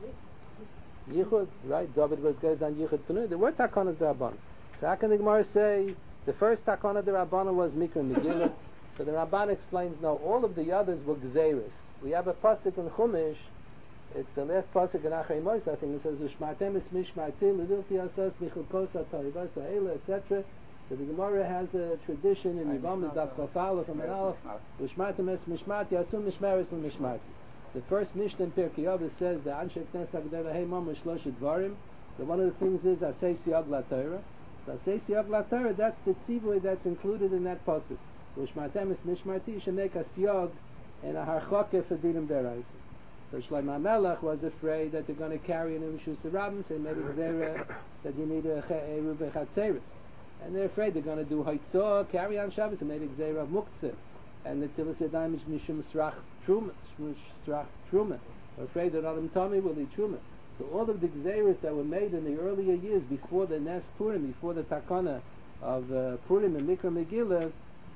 Yichud, right? David was goes on Yichud Penu. There were takanas the Rabbanan. So how can the Gemara say the first takana the Rabbanan was Mikra Megillah? So the Rabban explains, no, all of the others were Gzeiris. We have a pasuk in Chumash. It's the last pasuk in Achrei Moshe, I think. It says, "Ushmartem es mishmartim, l'dilti asas michukos ha'torivos ha'ela," et cetera. So the Gemara has a tradition in Yivam Daf Chafal from an Aleph. Ushmartem es mishmarti, asum mishmaris l'mishmarti. The first Mishnah in Pirkei Avos says the Anshe Knesset Hagdara Hey Mom Shlosh Dvarim. So one of the things is Asay Siyag LaTorah. So Asay Siyag LaTorah, that's the tzivui that's included in that pasuk. Ushmartem es mishmarti, should make a siyag and a harchake for dinim deraisa. So Shlomo HaMelech was afraid that they're going to carry an Rishus Rabbim, so he made it there that you need a Eruv Echad Seiris. And they're afraid they're going to do Haitzah, carry on Shabbos, and made it Gzeira of Muktzah. And the Tilas Yadayim is Mishum Srach Truma. Srach Truma. They're afraid that Adam Tommy will eat Truma. So all of the Gzeiras that were made in the earlier years, before the Nes Purim, before the Takana of uh, Purim and Mikra Megillah,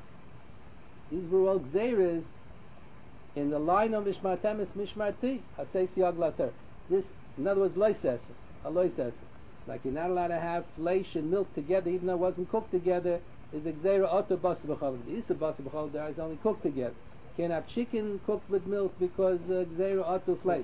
these were all Gzeiras in the line of Mishmartem is Mishmarti, Asay Siyag LaTorah. This, in other words, loisesa, a loisesa. Like you're not allowed to have flesh and milk together, even though it wasn't cooked together, is a Gzeira Oto Basa B'Cholad. The Isa Basa B'Cholad there is only cooked together. You can't have chicken cooked with milk because uh, Gzeira Oto flesh.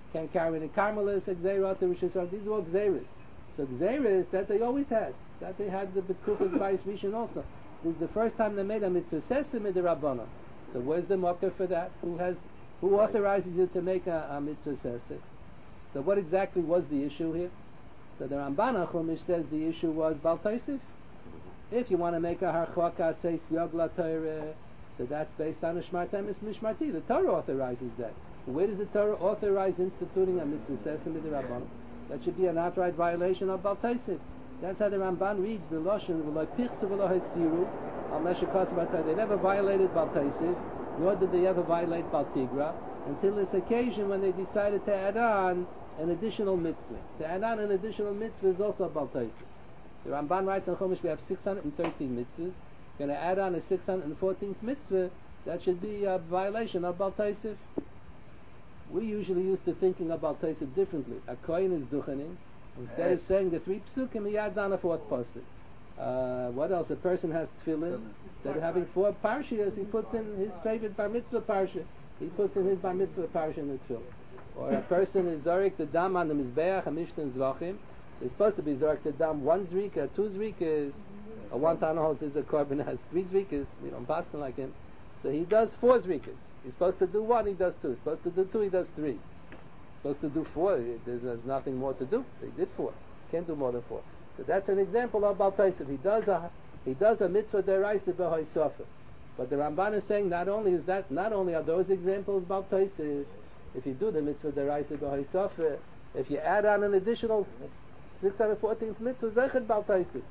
can't carry in a Carmelis, Xerat, the Rishis, these are all Xeris. So Xeris that they always had, that they had the Betkuchas Bais Rishon also. This is the first time they made a mitzvah sesem in the Rabbanon. So where's the mocker for that? Who has, who authorizes you to make a, a mitzvah sesem? So what exactly was the issue here? So the Ramban Chumash says the issue was Bal Taisif. If you want to make a harchaka says Yog La Torah, so that's based on a Shmartem Mishmarti. The Torah authorizes that. So where does the Torah authorize instituting a mitzvah sesem in the Rabbanon? That should be an outright violation of Bal Taisif. That's how the Ramban reads the Lashon, like Pichsu v'lo hesiru, al Meshachas v'atay. They never violated Bal Taisif, nor did they ever violate Bal Tigra, until this occasion when they decided to add on an additional mitzvah. To add on an additional mitzvah is also Bal Taisif. The Ramban writes in Chumash we have six hundred thirteen mitzvahs. Going to add on a six hundred fourteenth mitzvah, that should be a violation of Bal Taisif. We usually used to thinking about Taisif differently. A kohen is duchening. Instead of saying the three psukim, he adds on a fourth pasuk. Uh, what else? A person has tefillin. Instead of having four parshas, he puts in his favorite bar mitzvah parsha. He puts in his bar mitzvah parsha in the tefillin. Or a person is zorik the dam on the mizbeach, a mishnah zvachim. So he's supposed to be zorik the dam one zrika, two zrikas. A one tana holds is a korban has three zrikas. We don't pass like him. So he does four zrikas. He's supposed to do one, he does two. He's supposed to do two, he does three. Supposed to do four, there's, there's nothing more to do. So he did four. Can't do more than four. So that's an example of Bal Taisif. He does a he does a mitzvah deraisa b'hoi sofer. But the Ramban is saying not only is that not only are those examples Bal Taisif, if you do the mitzvah deraisa b'hoi sofer, if you add on an additional six hundred fourteenth mitzvah, zechet Bal Taisif.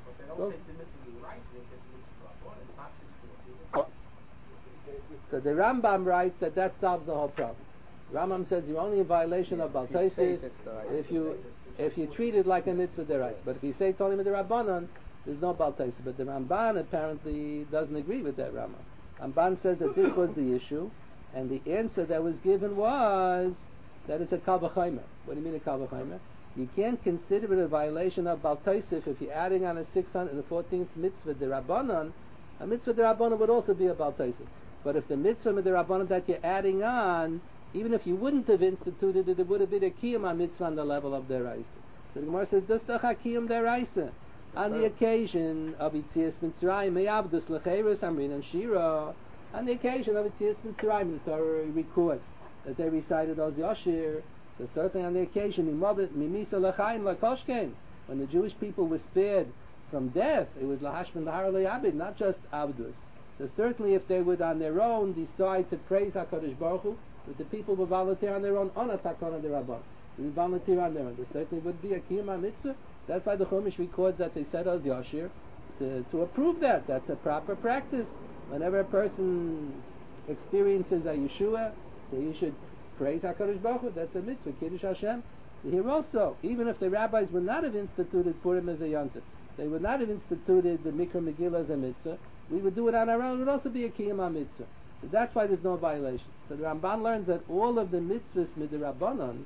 So the Rambam writes that that solves the whole problem. Rambam says you're only in violation of Bal Taisif if you if you treat it like a mitzvah deraisa. But if you say it's only with the Rabbanon, there's no Bal Taisif. But the Ramban apparently doesn't agree with that Rambam. Ramban says that this was the issue, and the answer that was given was that it's a Kal V'chomer. What do you mean a Kal V'chomer? You can't consider it a violation of Bal Taisif if you're adding on a six hundred fourteenth mitzvah derabbanon. A mitzvah derabbanon would also be a Bal Taisif. But if the mitzvah derabbanon that you're adding on, even if you wouldn't have instituted it, it would have been a kiyum mitzvah on the level of deraisa. So the Gemara says, "Dostach hakiyum deraisa." On the occasion of Yitzias Mitzrayim, me'avdus lecheres amrin and shira. On the occasion of Yitzias Mitzrayim, the Torah records that they recited Oz Yashir. So certainly on the occasion, mimisa lechayim lakoshken, when the Jewish people were spared from death, it was lahashman lahar le'abid, not just avdus. So certainly if they would on their own decide to praise HaKadosh Baruch Hu, if the people would volunteer on their own, on a takana derabban, they would volunteer on their own. There certainly would be a kiyum mitzvah. That's why the Chumash records that they said Oz Yashir to, to approve that. That's a proper practice. Whenever a person experiences a Yeshua, so he should praise HaKadosh Baruch Hu. That's a mitzvah, Kiddush Hashem. So here also, even if the rabbis would not have instituted Purim as a yontif, they would not have instituted the Mikra Megillah as a mitzvah, we would do it on our own. It would also be a kiyum mitzvah. So that's why there's no violation. So the Ramban learns that all of the mitzvahs midirabbanon,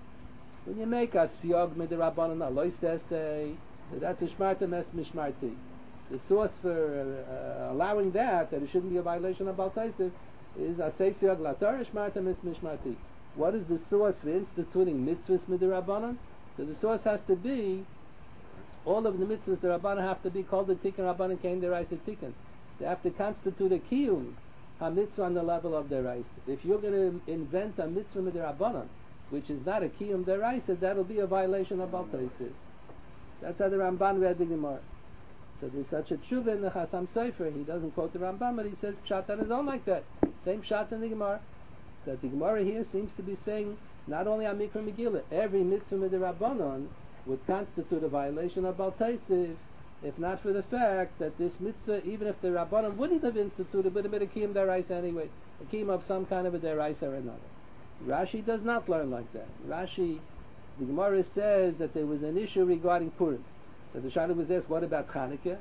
when you make a siyog midirabbanon, a lois essay, that's a shmartem es mishmarti. The source for uh, allowing that, that it shouldn't be a violation of Bal Taisif, is a say siyog la Torah shmartem es mishmarti. What is the source for instituting mitzvahs midirabbanon? So the source has to be, all of the mitzvahs the Rabbanon have to be called the tikkun Rabbanon Kain Deraisa tikkun. They have to constitute a kiyum, a mitzvah on the level of deraisa. If you're going to invent a mitzvah midirabbanon, which is not a kiyum deraisa, that'll be a violation of Bal Taisif. That's how the Ramban read the Gemara. So there's such a tshuva in the Chasam Sofer. He doesn't quote the Ramban, but he says pshat on his own like that. Same pshat in the Gemara. That the Gemara here seems to be saying not only on Mikra Megillah, every mitzvah midirabbanon would constitute a violation of Bal Taisif, if not for the fact that this mitzvah, even if the Rabbanon wouldn't have instituted, would have been a kiyum deraisa anyway, a kiyum of some kind of a deraisa or another. Rashi does not learn like that. Rashi, the Gemara says that there was an issue regarding Purim. So the Shaila was asked, what about Chanukah?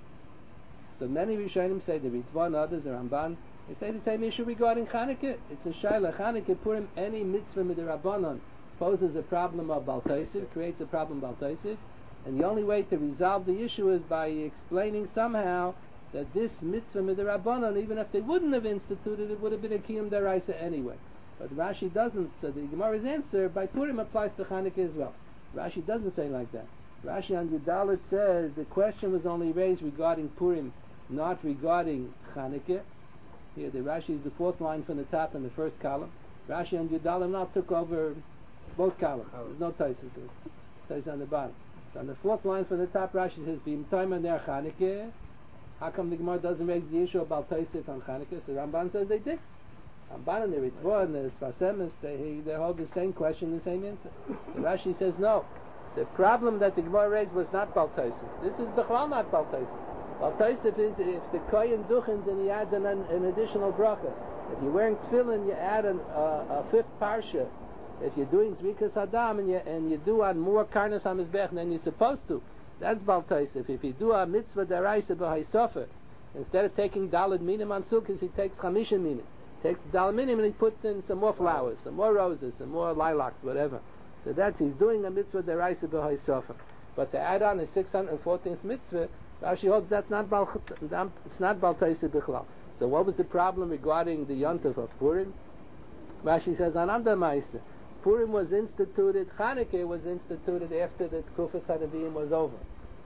So many Rishonim say, the Ritvan, others, the Ramban, they say the same issue regarding Chanukah. It's a Shaila, Chanukah, Purim, any mitzvah with the Rabbanon poses a problem of Bal Taisif, creates a problem of Bal Taisif. And the only way to resolve the issue is by explaining somehow that this mitzvah midirabbanon, even if they wouldn't have instituted it, would have been a kiyum deraisa anyway. But Rashi doesn't. So the Gemara's answer by Purim applies to Chanukah as well. Rashi doesn't say like that. Rashi on Yudalit says the question was only raised regarding Purim, not regarding Chanukah. Here the Rashi is the fourth line from the top in the first column. Rashi on Yudalit now took over both columns. There's no Taisus. Taisus on the bottom. So on the fourth line from the top, Rashi says, "B'im Toima ner Chanukah." How come the Gemara doesn't raise the issue about Taisif on Chanukah? So Ramban says they did. Ramban and the Ritva and the Sfasemis, they, they hold the same question, the same answer. The Rashi says no. The problem that the Gemara raised was not Bal Taisif. This is Bechal not Bal Taisif. Bal Taisif is if the Kohen duchens and he adds an, an additional bracha. If you're wearing tefillin, you add an, uh, a fifth parsha. If you're doing Zrikas Adam and you, and you do on more karnas HaMizbech than you're supposed to, that's Bal Taisif. If you do a mitzvah deraisa b'hai sofer, instead of taking dalad minim on sukkahs, he takes chamisha minim. Takes dalad minim and he puts in some more flowers, some more roses, some more lilacs, whatever. So that's, he's doing a mitzvah deraisa b'hai sofer. But to add on the six hundred fourteenth mitzvah, Rashi holds that's not Bal, it's not Bal Taisif b'chlal. So what was the problem regarding the Yontif of Purim? Rashi says, Ananda Meister, Purim was instituted, Chanukah was instituted after the Kufas HaNevi'im was over.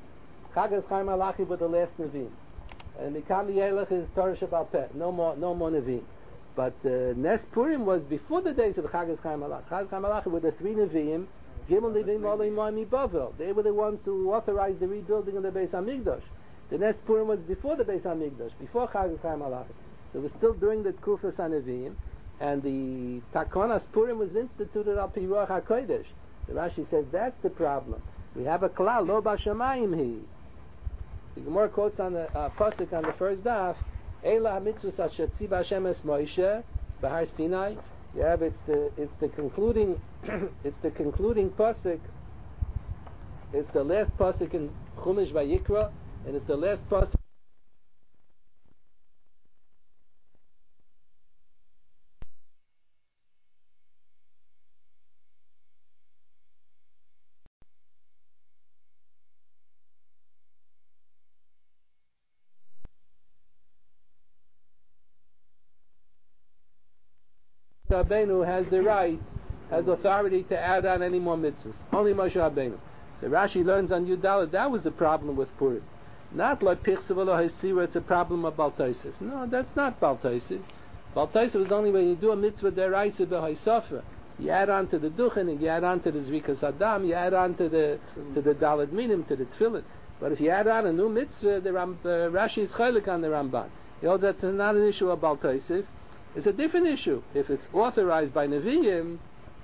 Chagas Chaim Malachi were the last Nevi'im. And Mikam Yelech is Torah Shabbat Peh, no more, no more Nevi'im. But uh, Nes Purim was before the days of Chagas Chaim Malachi. Chagas Chaim Malachi were the three Nevi'im, Gimel Nevi'im Olei Moimi Bavel. They were the ones who authorized the rebuilding of the Beis HaMikdash. The Nes Purim was before the Beis HaMikdash, before Chagas Chaim Malachi. So it was still during the Kufas HaNevi'im. And the Takonas Purim was instituted al pi Ruach HaKodesh. The Rashi says that's the problem. We have a klal, lo b'shamayim hi. The Gemara quotes on the uh, pasuk on the first daf, Eila ha-mitzvus asher tziva Hashem es Moshe b'har Sinai. You have it's the it's the concluding it's the concluding pasuk. It's the last pasuk in Chumash Vayikra, and it's the last pasuk. Rabbeinu has the right, has authority to add on any more mitzvahs. Only Moshe Rabbeinu. So Rashi learns on Yudala that was the problem with Purim. Not like Pichsa v'lo Hasira, it's a problem of Bal Taisif. No, that's not Bal Taisif. Bal Taisif is only when you do a mitzvah deraisa b'hai sofer. You add on to the duchen, you add on to the Zrikas Adam, you add on to the to the Dalad Minim, to the Tefillin. But if you add on a new mitzvah, the Ram, uh, Rashi is chaylik on the Ramban. He holds that's not an issue of Bal Taisif. It's a different issue. If it's authorized by Nevi'im,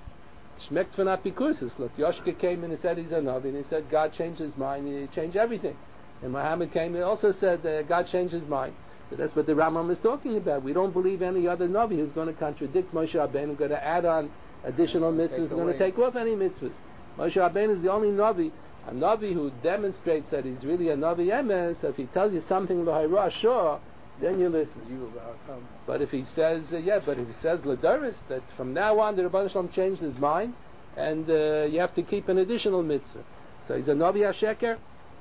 Shmekt von Apikusis. Look, Yoshka came in and said he's a Navi, and he said God changed his mind, he changed everything. And Muhammad came and also said uh, God changed his mind. So that's what the Rambam is talking about. We don't believe any other Navi who's going to contradict Moshe Rabbeinu, going to add on additional mitzvahs, going to take off any mitzvahs. Moshe Rabbeinu is the only Navi, a Navi who demonstrates that he's really a Navi Emes. So if he tells you something l'hayra sure, then you listen. You but if he says, uh, yeah, but if he says Ladaris, that from now on the Rebbeinu Shalom changed his mind, and uh, you have to keep an additional mitzvah. So he's a Navi HaSheker.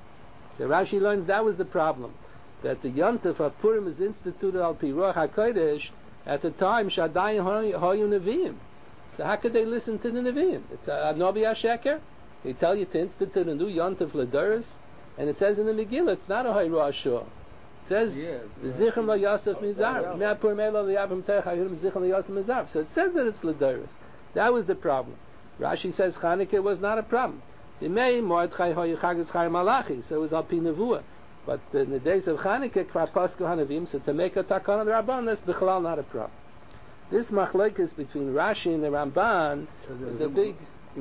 So Rashi learns that was the problem, that the Yontif of Purim is instituted al pi Ruach HaKodesh at the time Shadayin Hayu Nevi'im. So how could they listen to the Nevi'im? It's a, a Navi HaSheker. They tell you to institute a new Yontif Ladaris, and it says in the Megillah it's not a Hayru Ashur. It says Zichem la Yosef Mizar. Mea Purim Elo liyavim teich hayurim Zichem la Yosef Mizar. So it says that it's Ladaris. That was the problem. Rashi says Chanukah was not a problem. The May Mordechai Hoy Chagas Chaim Malachi, so it was al pi Nevuah. But in the days of Chanukah, Kvar Pasku Hanavim, so to make a Takana Rabban, that's bichlal not a problem. This machlokes between Rashi and the Ramban so is a big.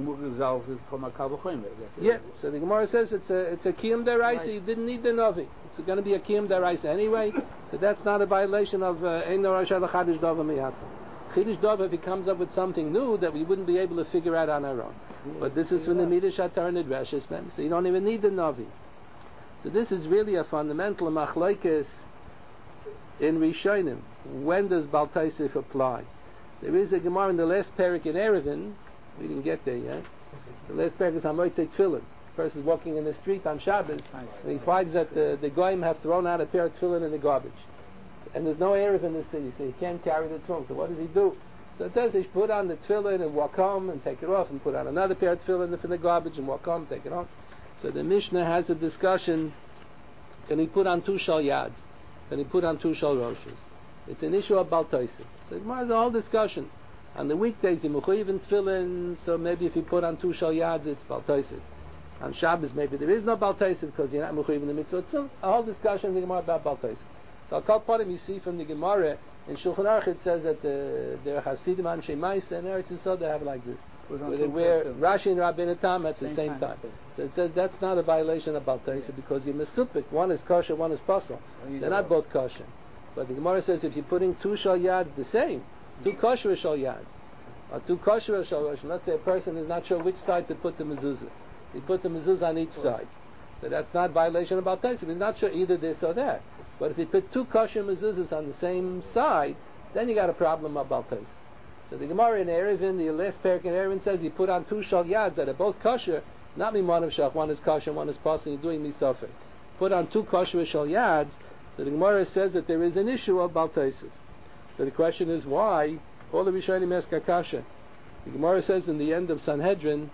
Yeah, so the Gemara says it's a it's a kiyum deraisa. You didn't need the Navi. It's going to be a kiyum deraisa anyway. So that's not a violation of ein no rasha l'chadish dava miyata. Chiddush dava, if he comes up with something new that we wouldn't be able to figure out on our own. But this is from the Midrash Atar Nidreshes, man. So you don't even need the Navi. So this is really a fundamental machlokes in Rishonim. When does Bal Taisif apply? There is a Gemara in the last parak in Erevin. We didn't get there yet. The last parak is Hamoytek Tefillin. The person is walking in the street on Shabbos, and he finds that the, the goyim have thrown out a pair of tefillin in the garbage. And there's no Erev in the city, so he can't carry the tefillin. So what does he do? So it says he should put on the tefillin and walk home and take it off and put on another pair of tefillin from the garbage and walk home, take it home. So the Mishnah has a discussion, can he put on two shal yads? Can he put on two shal roshes? It's an issue of Baal Tosef. So there's a whole discussion. On the weekdays, he mechuyev in tefillin, so maybe if you put on two shal yads, it's Baal Tosef. On Shabbos, maybe there is no Baal Tosef because you're not mechuyev in the mitzvah of tefillin. A whole discussion in the Gemara about Baal Tosef. So I'll call part of you see from the Gemara, in Shulchan Aruch it says that the there are Hasidim Anshe Ma'aseh and Eretz Yisrael they have like this, where they wear Rashi and Rabbeinu Tam at the same, same time. time. So it says that's not a violation of Baal Tosef yeah. because you're mesupik. One is kosher, one is pasul. They're not both kosher. But the Gemara says if you're putting two shal yads the same, two kosher shal yads, or two kosher shal rosh, let's say a person is not sure which side to put the mezuzah, he put the mezuzah on each side. So that's not violation of Baal Tosef. He's not sure either this or that. But if you put two kosher mezuzahs on the same side, then you got a problem of Baal Tosef. So the Gemara in Erevin, the last parak in Erevin says you put on two shal yads that are both kosher, not mimon of shach, one is kosher, one is pasul, you're doing misafek. Put on two kosher shal yads, so the Gemara says that there is an issue of Baal Tosef. So the question is why? All the Rishonim ask Akasha. The Gemara says in the end of Sanhedrin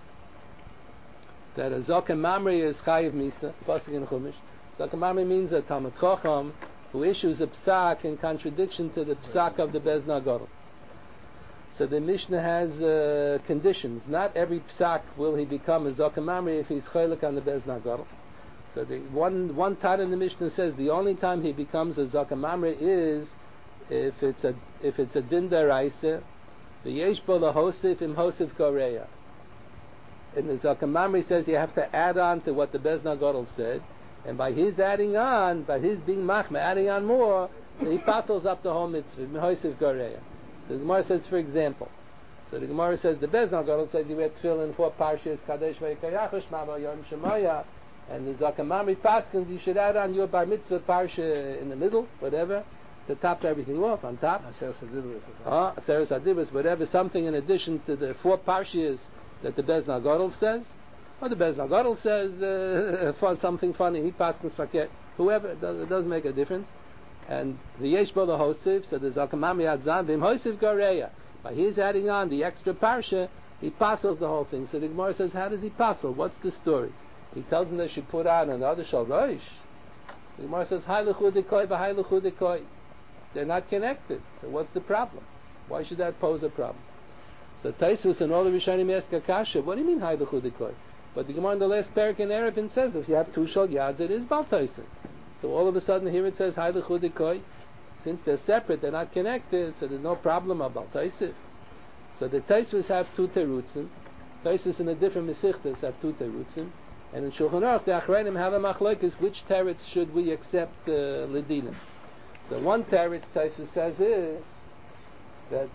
that a Zok and Mamre is Chayiv Misa, Pasuk in Chumash. Zok and Mamre means a Talmud Chacham who issues a psak in contradiction to the psak of the Bezna Gadol. So the Mishnah has uh, conditions. Not every psak will he become a Zok and Mamre if he's Chaylik on the Bezna Gadol. So the one one time in the Mishnah says the only time he becomes a Zok and Mamre is if it's a if it's a din daraisa, the yesh bo lahosif im hosif koreya. And the Zok and Mamre says you have to add on to what the Bezna Gadol said, and by his adding on, by his being machma, adding on more, so he passes up the whole mitzvah, hosif koreya. So the Gemara says, for example, so the Gemara says the Bezna Gadol says you wear tefillin for parshas kadesh ve'ikayachash mama yom shemaya. And the Zok and Mamre paskins, you should add on your bar mitzvah parsha in the middle, whatever, to top everything off on top. Ah, Aseres Adibus, whatever, something in addition to the four parshas that the Bezna Gadol says. Or the Bezna Gadol says uh, for something funny, he paskins faket, whoever, it, does, it doesn't make a difference. And the Yesh Bo Hosif, so the Zok and Mamre adds on, Vim Hosif Gareya. By his adding on the extra parsha, he passes the whole thing. So the Gemara says, how does he passel? What's the story? He tells them they should put on another shal rosh. The Gemara says, "Hailuchu dekoi v'hailuchu dekoi." They're not connected. So what's the problem? Why should that pose a problem? So Taisus and all the Rishonim ask Akasha, what do you mean Hailuchu dekoi? But the Gemara in the last parak in Erevin says if you have two shal yads, it is Baal Tosef. So all of a sudden here it says Hailuchu dekoi. Since they're separate, they're not connected, so there's no problem of Baal Tosef. So the Taisus have two terutzim. Taisus in the different Mesichtas have two terutzim. And in Shulchan Aruch, the Achreinim have a machlokes, which teretz should we accept uh, Ledina? So one teretz, Taisus says, is that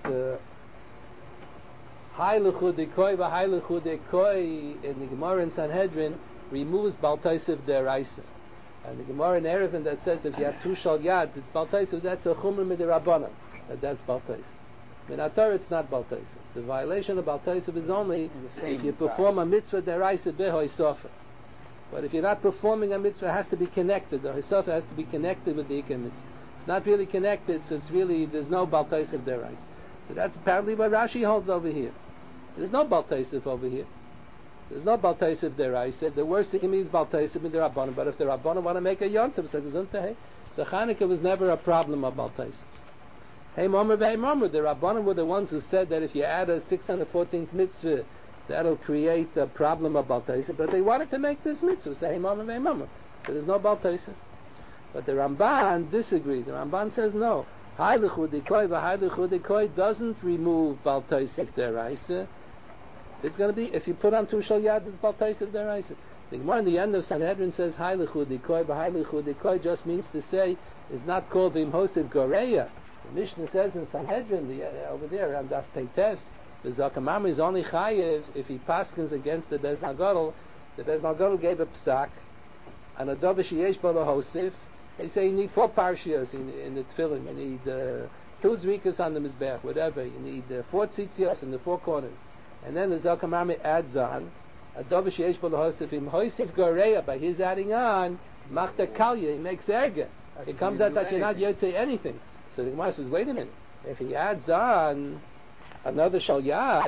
Hailuchu dekoi v'hailuchu dekoi in the Gemara in Sanhedrin removes Baal Tosef deraisa. And the Gemara in Erevin that says if you have two shal yads, it's Baal Tosef, that's a chumra midirabbanan, that that's Baal Tosef. In Atar, it's not Baal Tosef. The violation of Baal Tosef is only if you perform a mitzvah deraisa behoi sofer. But if you're not performing a mitzvah, it has to be connected. The hisofa has to be connected with the ikar mitzvah. It's not really connected, so it's really, there's no Baal Tosef deraisa. So that's apparently what Rashi holds over here. There's no Baal Tosef over here. There's no Baal Tosef deraisa. The worst thing is Baal Tosef in the Rabbanon. But if the Rabbanon want to make a yontif, so gesundheit. So Chanukah was never a problem of Baal Tosef. Hey Momer, hey Momer, the Rabbanon were the ones who said that if you add a six hundred fourteenth mitzvah, that'll create a problem of Baal Tosef, but they wanted to make this mitzvah, say, hey Mama, hey Mama. So there's no Baal Tosef. But the Ramban disagrees. The Ramban says no. Hailuchu dekoi v'hailuchu dekoi doesn't remove Baal Tosef deraisa. It's going to be, if you put on two shal yad, it's Baal Tosef deraisa. The Gemara in the end of Sanhedrin says hailuchu dekoi v'hailuchu dekoi just means to say, it's not called v'im hosef goreya. The Mishnah says in Sanhedrin, the, uh, over there, on Daf Peites, the Zok and Mamre is only chayiv if he paskins against the Bezna Gadol. The Bezna Gadol gave a psak, and a dovish yesh bo lahosif. They say you need four parshias in, in the tefillin. You need uh, two zrikas on the mizbech, whatever. You need uh, four tzitzios in the four corners. And then the Zok and Mamre adds on, a dovish yesh bo lahosif im hosif goreya, by his adding on, machta kalya, he makes erga. It comes out that you're not yet say anything. So the Gemara says, wait a minute. If he adds on, Another shal yad,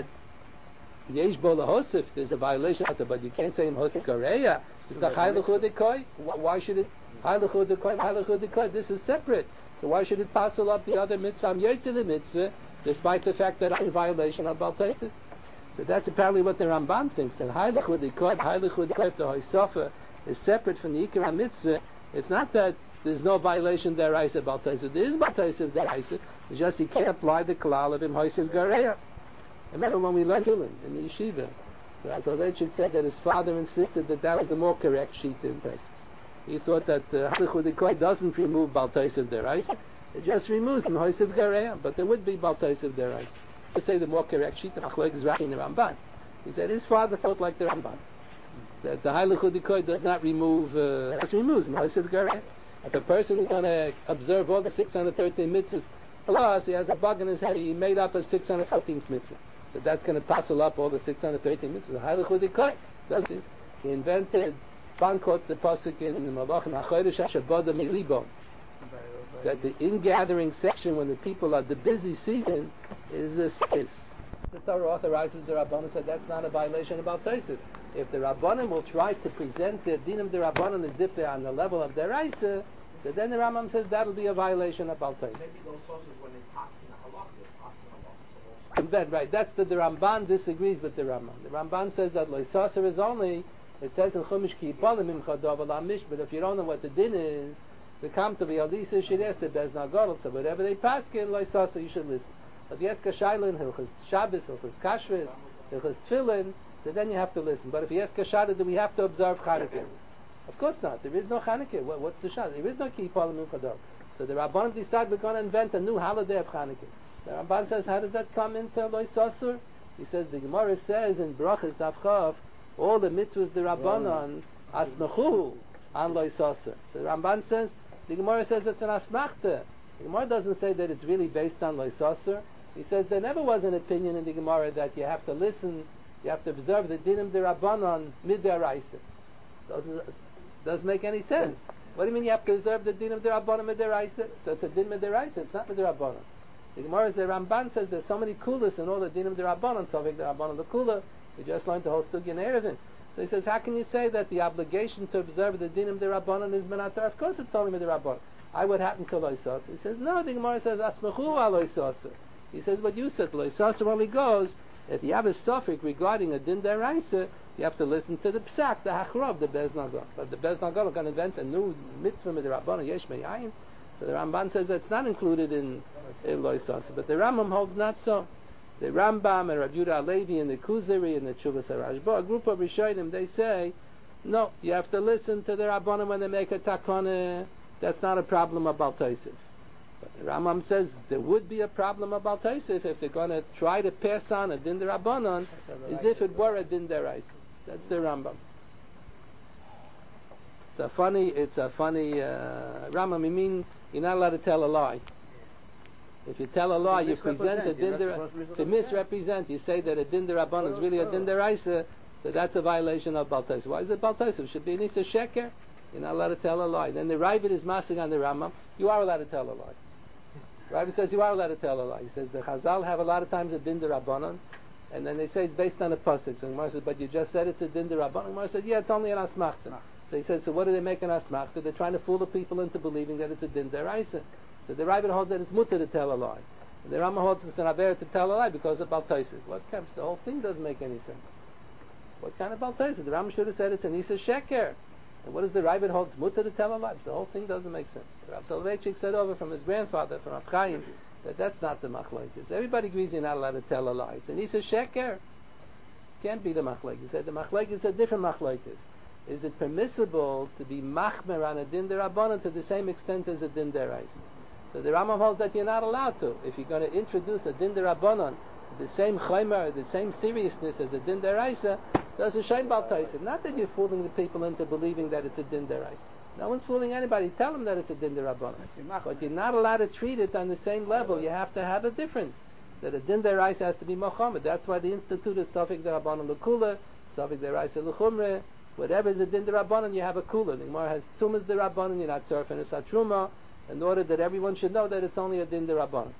yesh bo lahosif, there's a violation out there, but you can't say in hosif kareya. It's the chai l'chudikoi. Why should it chai l'chudikoi, chai l'chudikoi? This is separate. So why should it passel up the other mitzvah? I'm yotze the mitzvah, despite the fact that it's a violation of Baal Tosef. So that's apparently what the Ramban thinks, that chai l'chudikoi, chai l'chudikoi, the hoisofa is separate from the ikar mitzvah. It's not that there's no violation deraisa Baal Tosef. There is Baal Tosef deraisa. It's just you can't apply the klal of him hoisiv gareya. Remember when we learned Ulim in the yeshiva, so Azalevchik said that his father insisted that that was the more correct sheet in Pesach. He thought that the Halichudikoy doesn't remove Baal Tosef deraisa. It just removes him hoisiv gareya. But there would be Baal Tosef deraisa. To say the more correct sheet, the Machlok is Rashi in the Ramban. He said his father thought like the Ramban, that the Halichudikoy does not remove, uh, just removes him hoisiv gareya. If a person is going to observe all the six hundred thirteen mitzvahs, plus he has a bug in his head, he made up a six hundred fourteenth mitzvah. So that's going to passel up all the six hundred thirteen mitzvahs. Halichudikoy does it. He invented, Ban quotes the pasuk in the Malachim HaChodesh HaShabbat Milibo, that the ingathering section when the people are the busy season is a space. The Torah authorizes the Rabbanan, said that's not a violation of Baal Tosef. If the Rabbanan will try to present the dinim the Rabbanan as if they're on the level of their Raisa, so then the Rambam says that'll be a violation of Baal Tosef. Maybe those sources when they pass in a halach, they pass in a halach. And then, right, that's the, the Ramban disagrees with the Rambam. The Ramban says that Loisaser is only, it says in Chumash Ki Yipalim Im Chadav Alamish, but if you don't know what the din is, the Kam to the Alisa Shires, the Bezna Godel, so whatever they pass in Loisaser, you should listen. But yes, Kashailin, Hilchas Shabbos, Hilchas Kashvis, Hilchas Tfilin, so then you have to listen. But if yes, Kashada, do we have to observe Chanukah? Of course not. There is no Chanukah. What, what's the Shad? There is no Ki Yipalim Im Chadav. So the Rabbanim decide we're going to invent a new holiday of Chanukah. The Ramban says, how does that come into Loisasur? He says, the Gemara says in Brachas Daf Chav, all the mitzvahs the Rabbanon asmachu on Loisasur. So the Ramban says, the Gemara says it's an asmachta. The Gemara doesn't say that it's really based on Loisasur. He says there never was an opinion in the Gemara that you have to listen, you have to observe the dinim the Rabbanon midaraisa. Doesn't doesn't make any sense. What do you mean you have to observe the dinim the Rabbanon midaraisa? So it's a din midaraisa. It's not midarabbanon. The Gemara, the Ramban says there's so many kulas in all the dinim the Rabbanon, so the Rabbanon the kula. We just learned the whole sugya in Erevin. So he says, how can you say that the obligation to observe the dinim the Rabbanon is menatar? Of course it's only midarabbanon. I would happen to loisas. He says, no, the Gemara says asmachu aloisas. He says what you said, loisas only goes if you have a suffix regarding a din deraisa, you have to listen to the psak, the hachrov, the bez nagal. But the bez nagal are going to invent a new mitzvah with the Rabbanon yesh meyayin. So the Ramban says that's not included in, in loisas. But the Rambam holds not so. The Rambam and Rabbi Yehuda Halevi and the Kuzari and the Chuvas HaRashba, a group of Rishonim, they say, no, you have to listen to the Rabbanim when they make a takana. That's not a problem about Tosef. But the Rambam says there would be a problem about Tosef if they're going to try to pass on a din Rabbanon as if it were a din deraisa. That's the Rambam. It's a funny, it's a funny uh, Rambam. I mean, you're not allowed to tell a lie. If you tell a lie, you present a din deraisa. To misrepresent, you say that a din Rabbanon is really a din deraisa. So that's a violation of Baal Tosef. Why is it Baal Tosef? It should be Nisa Sheker. You're not allowed to tell a lie. Then the Ravid is massing on the Rambam. You are allowed to tell a lie. Ravid says you are allowed to tell a lie. He says the Chazal have a lot of times a din Rabbanon, and then they say it's based on a pasuk. So Gemara says, but you just said it's a din Rabbanon. Gemara says, yeah, it's only an asmachta. So he says, so what do they make an asmachta? They're trying to fool the people into believing that it's a din deraisa. So the Ravid holds that it's mutter to tell a lie. And the Rambam holds it's an aver to tell a lie because of Baal Tosef. What comes? The whole thing doesn't make any sense. What kind of Baal Tosef? The Rambam should have said it's an Isa Sheker. And what does the Ravid hold? It's mutter to tell a lie. The whole thing doesn't make sense. Rav Soloveitchik said over from his grandfather, from Rav Chaim, that that's not the machlokes. Everybody agrees you're not allowed to tell a lie. It's an Isa Sheker. Can't be the machlokes. He said the machlokes is a different machlokes. Is it permissible to be machmer on a din derabbanan to the same extent as a din deraisa? So the Rambam holds that you're not allowed to. If you're going to introduce a din derabbanan, the same chaymer, the same seriousness as a din deraisa, there's a shame Baal Tosef. Not that you're fooling the people into believing that it's a din deraisa. No one's fooling anybody. Tell them that it's a din derabbanan. But you're not allowed to treat it on the same level. You have to have a difference. That a din deraisa has to be mochamed. That's why the institute is safek derabbanan l'kula, safek deraisa l'chumre. Whatever is a din derabbanan, you have a kula. The Gemara has tumas derabbanan. You're not surfing a satruma. In order that everyone should know that it's only a din derabbanan.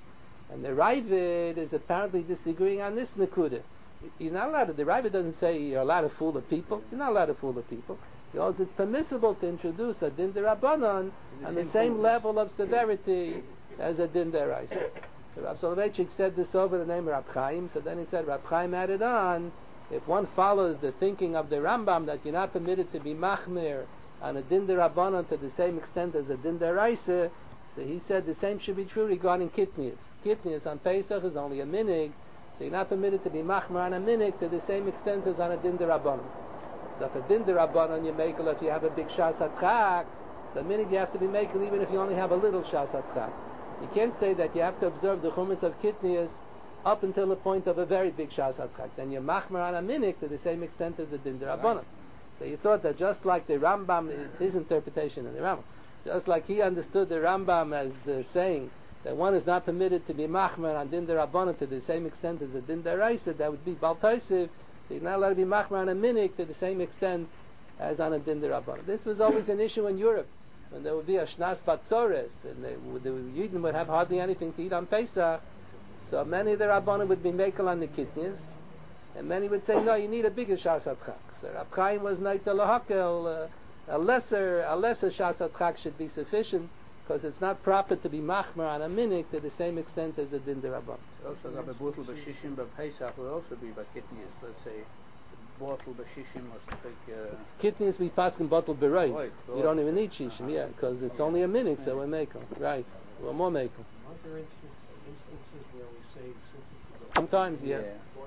And the Ravid is apparently disagreeing on this Nakuda. You're not allowed to, the Ravid doesn't say you're allowed to fool the people. You're not allowed to fool the people. He goes, it's permissible to introduce a din derabanan on the same level of severity as a din deraisa. So Rav Soloveitchik said this over the name of Rab Chaim, so then he said, Rab Chaim added on, if one follows the thinking of the Rambam that you're not permitted to be machmir on a din derabanan to the same extent as a din deraisa, so he said the same should be true regarding kitnias. Kitnias on Pesach is only a minig, so you're not permitted to be machmir on a minig to the same extent as on a din derabanan. So if a din derabanan you make, if you have a big shas atchak, so a minig you have to be making even if you only have a little shas atchak. You can't say that you have to observe the chumas of kitnias up until the point of a very big shas atchak. Then you're machmir on a minig to the same extent as a din derabanan. So you thought that just like the Rambam, it's his interpretation of the Rambam, just like he understood the Rambam as uh, saying that one is not permitted to be machmir on din derabanan to the same extent as a din deraisa, that would be baltaisiv. So you're not allowed to be machmir on a minig to the same extent as on a din derabanan. This was always an issue in Europe, when there would be a shnas batzores, and they, the Yidden would have hardly anything to eat on Pesach, so many of the Rabbanim would be makel on the kitnias, and many would say, no, you need a bigger shas atchak. So Rab Chaim was naita lahakel, uh, a lesser, a lesser shas atchak should be sufficient, because it's not proper to be machmir on a minig to the same extent as a din derabanan. Also, the bottle b'shishim b'Pesach will also be by kitnias. Let's say bottle b'shishim or something. Uh, Kitnias we pass in bottle b'roi. Right, You right. don't even need shishim, yeah, because it's only a minig, so we're makel. Right, we're more makel. Aren't there instances, instances where we say simply to Sometimes, yeah.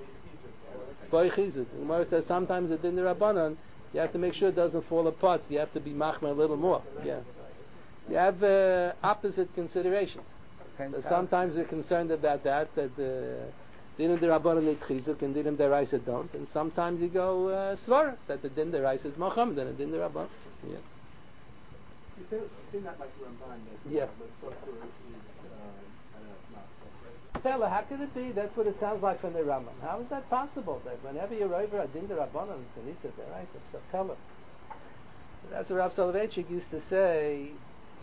Boy chizuk. The Gemara says sometimes a din derabanan, you have to make sure it doesn't fall apart, so you have to be machmir a little more. Yeah. You have uh, opposite considerations. So sometimes we're concerned about that, that the din derabanan need chizuk and din deraisa don't, and sometimes you go uh, svara, that the din deraisa is more chum than a din derabanan. Yeah. You think, you think that like the Ramban, that Yeah. the sorcerer is, uh, I don't know, it's not sorcerer. Fella, how could it be? That's what it sounds like from the Rambam. How is that possible? That whenever you're over a din derabanan, it's an isa deraisa, it's a fella. That's what Rav Soloveitchik used to say.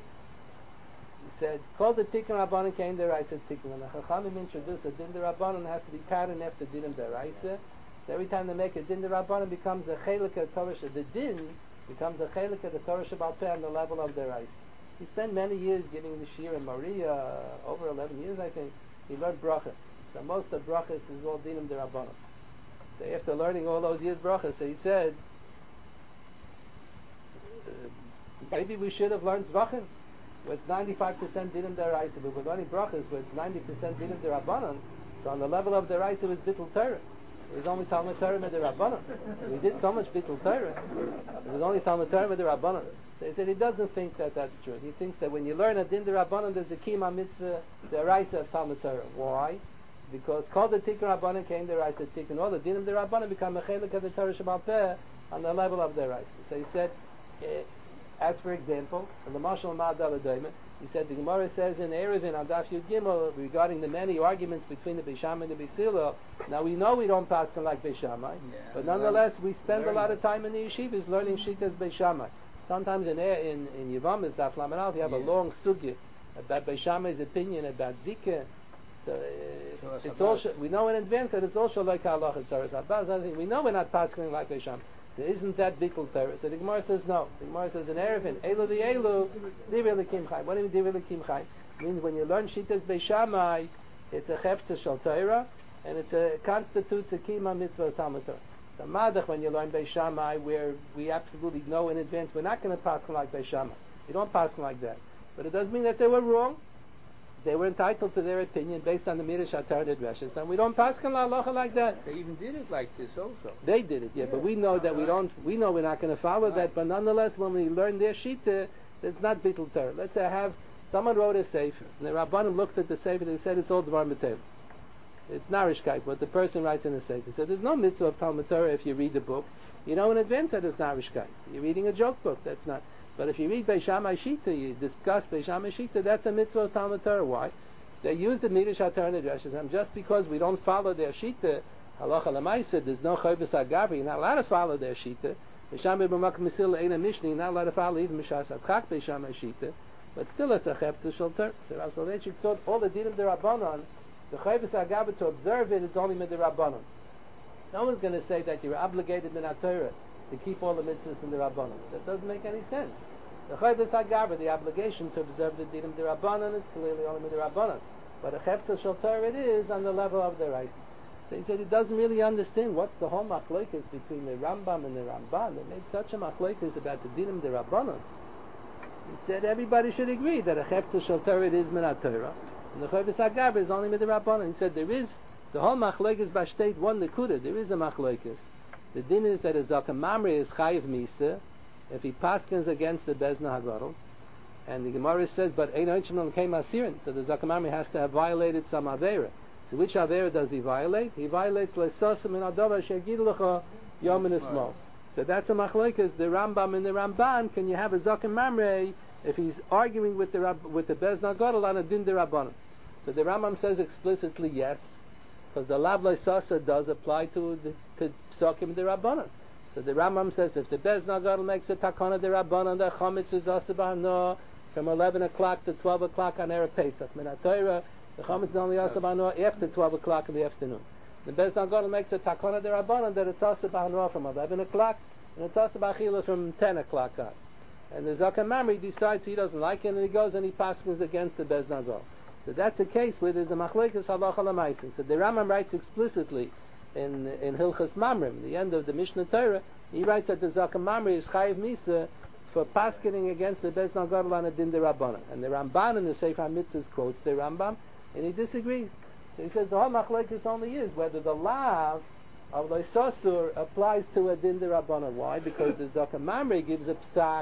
He said, call the tikkun rabbanon kain deraisa tikkun. When the Chachamim introduce a din derabanan, has to be patterned after din deraisa. So every time they make a din derabanan, becomes a chelik of Torah. The din becomes a chelik of the Torah Shabbat Peh on the level of deraisa. He spent many years giving the shir in Maria, over eleven years I think. He learned brachas. So most of brachas is all dinim derabanan. So after learning all those years brachas, so he said, uh, maybe we should have learned zvachim, where it's ninety-five percent dinim deraisa, but we're learning brachas where it's ninety percent dinim derabanan. So on the level of deraisa was bittul Torah. It was only Talmud Torah with the Rabbanan. We did so much bittul Torah. It was only Talmud Torah with the Rabbanan. So he said he doesn't think that that's true. He thinks that when you learn a din derabanan, there's a kima mitzvah deraisa of Talmud Torah. Why? Because called the tikkun rabbanan came deraisa tikkun. All the dinim derabanan become a chelik of the Torah Shabbat Peh on the level of deraisa. So he said, uh, as for example, in the Mashal Ma'adal Adayman, he said the Gemara says in Erevin on Daf Yud Gimel regarding the many arguments between the Beis Shammai and the Beis Hillel. Now we know we don't pass like Beis Shammai, Yeah, but nonetheless we spend a learn lot that. of time in the yeshivas learning Shitas Beis Shammai. Sometimes in in in Yevamos Daf Lamed Aleph you have Yeah. a long sugya about Beis Shammai's opinion about Zikah. So uh, So it's that's also about- we know in advance that it's also like halach and saras habaz. I think we know we're not passing like Beis Shammai. There isn't that bittul Torah. So the Gemara says no. The Gemara says in Erevin, Elu the Elu, Divrei Lekim Chaim. What do you mean Divrei Lekim Chaim? It means when you learn Shitas Beis Shammai, it's a chefta shel Torah, and it's a constitutes a kima mitzvah of Talmud Torah. So Madach, when you learn Beis Shammai, where we absolutely know in advance we're not going to pass like Beis Shammai. You don't pass like that. But it doesn't mean that they were wrong. They were entitled to their opinion based on the Midrash Atar Nidreshes, and we don't pass halacha like that. They even did it like this also. They did it, yeah, but we know that we don't. We know we're not going to follow that. But nonetheless, when we learn their shita, it's not bittul Torah. Let's say I have someone wrote a sefer, and the Rabbanim looked at the sefer. They said it's all dvar metel. It's narishkeit, what the person writes in the sefer. So there's no mitzvah of Talmud Torah if you read the book. You know in advance that it's narishkeit. You're reading a joke book. That's not. But if you read Beis Shammai Shita, you discuss Beis Shammai Shita, that's a mitzvah of Talmud Torah. Why? They use the Midrash Atar Nidreshes, and just because we don't follow their Shita, halacha lemaisa, there's no chayvus agavi, you're not allowed to follow their Shita. Beis Shammai b'makom misil ein a mishnah, you're not allowed to follow even Mishas Atchak Beis Shammai Shita, but still it's a chefta shel Torah. So Rav Soloveitchik thought all the dinim derabanan The chayvus agaba to observe it is only midirabbanon. No one's going to say that you're obligated in Torah to keep all the mitzvahs in the Rabbanon. That doesn't make any sense. The chayvus agaba, the obligation to observe the dinim d'Rabbanon, is clearly only midirabbanon. But a chefta shel Torah it is on the level of the right. So he said he doesn't really understand what's the whole machlokes between the Rambam and the Ramban. They made such a machlokes about the dinim d'Rabbanon. He said everybody should agree that a chefta shel Torah is min Torah, and the chayvus agaba is only midirabbanon. He said there is the whole machlokes b'shteit one nekuda. There is a machlokes. The din is that a zakam mamre is chayiv misa if he paskins against the bezna hagadol, and the Gemara says, but ein oichim came asirin. So the zakam mamre has to have violated some avera. So which avera does he violate? He violates leisosim in adova she'gid lecha yom in small. So that's a machlokes. The Rambam and the Ramban. Can you have a zakam mamre if he's arguing with the Rab, with the bezna hagadol on a din derabbanon? So the Rambam says explicitly yes. Because the lav leisasa does apply to the to psakim derabbanon. So the Rambam says if the Bez Nagadol makes a takana derabbanon, the chametz is asa b'hano from eleven o'clock to twelve o'clock on erev Pesach. Min haTorah, the chametz is only asa b'hano after twelve o'clock in the afternoon. The Bez Nagadol makes a takana derabbanon that it's asa b'hano from eleven o'clock and it's asa b'achila from ten o'clock on. And the Zakam Mamri decides he doesn't like it and he goes and he passes against the Bez Nagadol. So that's a case where there's a machlokes halacha l'maisa. So the Rambam writes explicitly in in Hilchas Mamrim, the end of the Mishnah Torah, he writes that the Zakam Mamri is chayiv misa for paskening against the Bez Nagadol on a din derabbanan. And the Ramban in the Sefer HaMitzvahs quotes the Rambam, and he disagrees. So he says the whole machlokes only is whether the law of leisasur applies to a din derabbanan. Why? Because the Zakam Mamri gives a psak.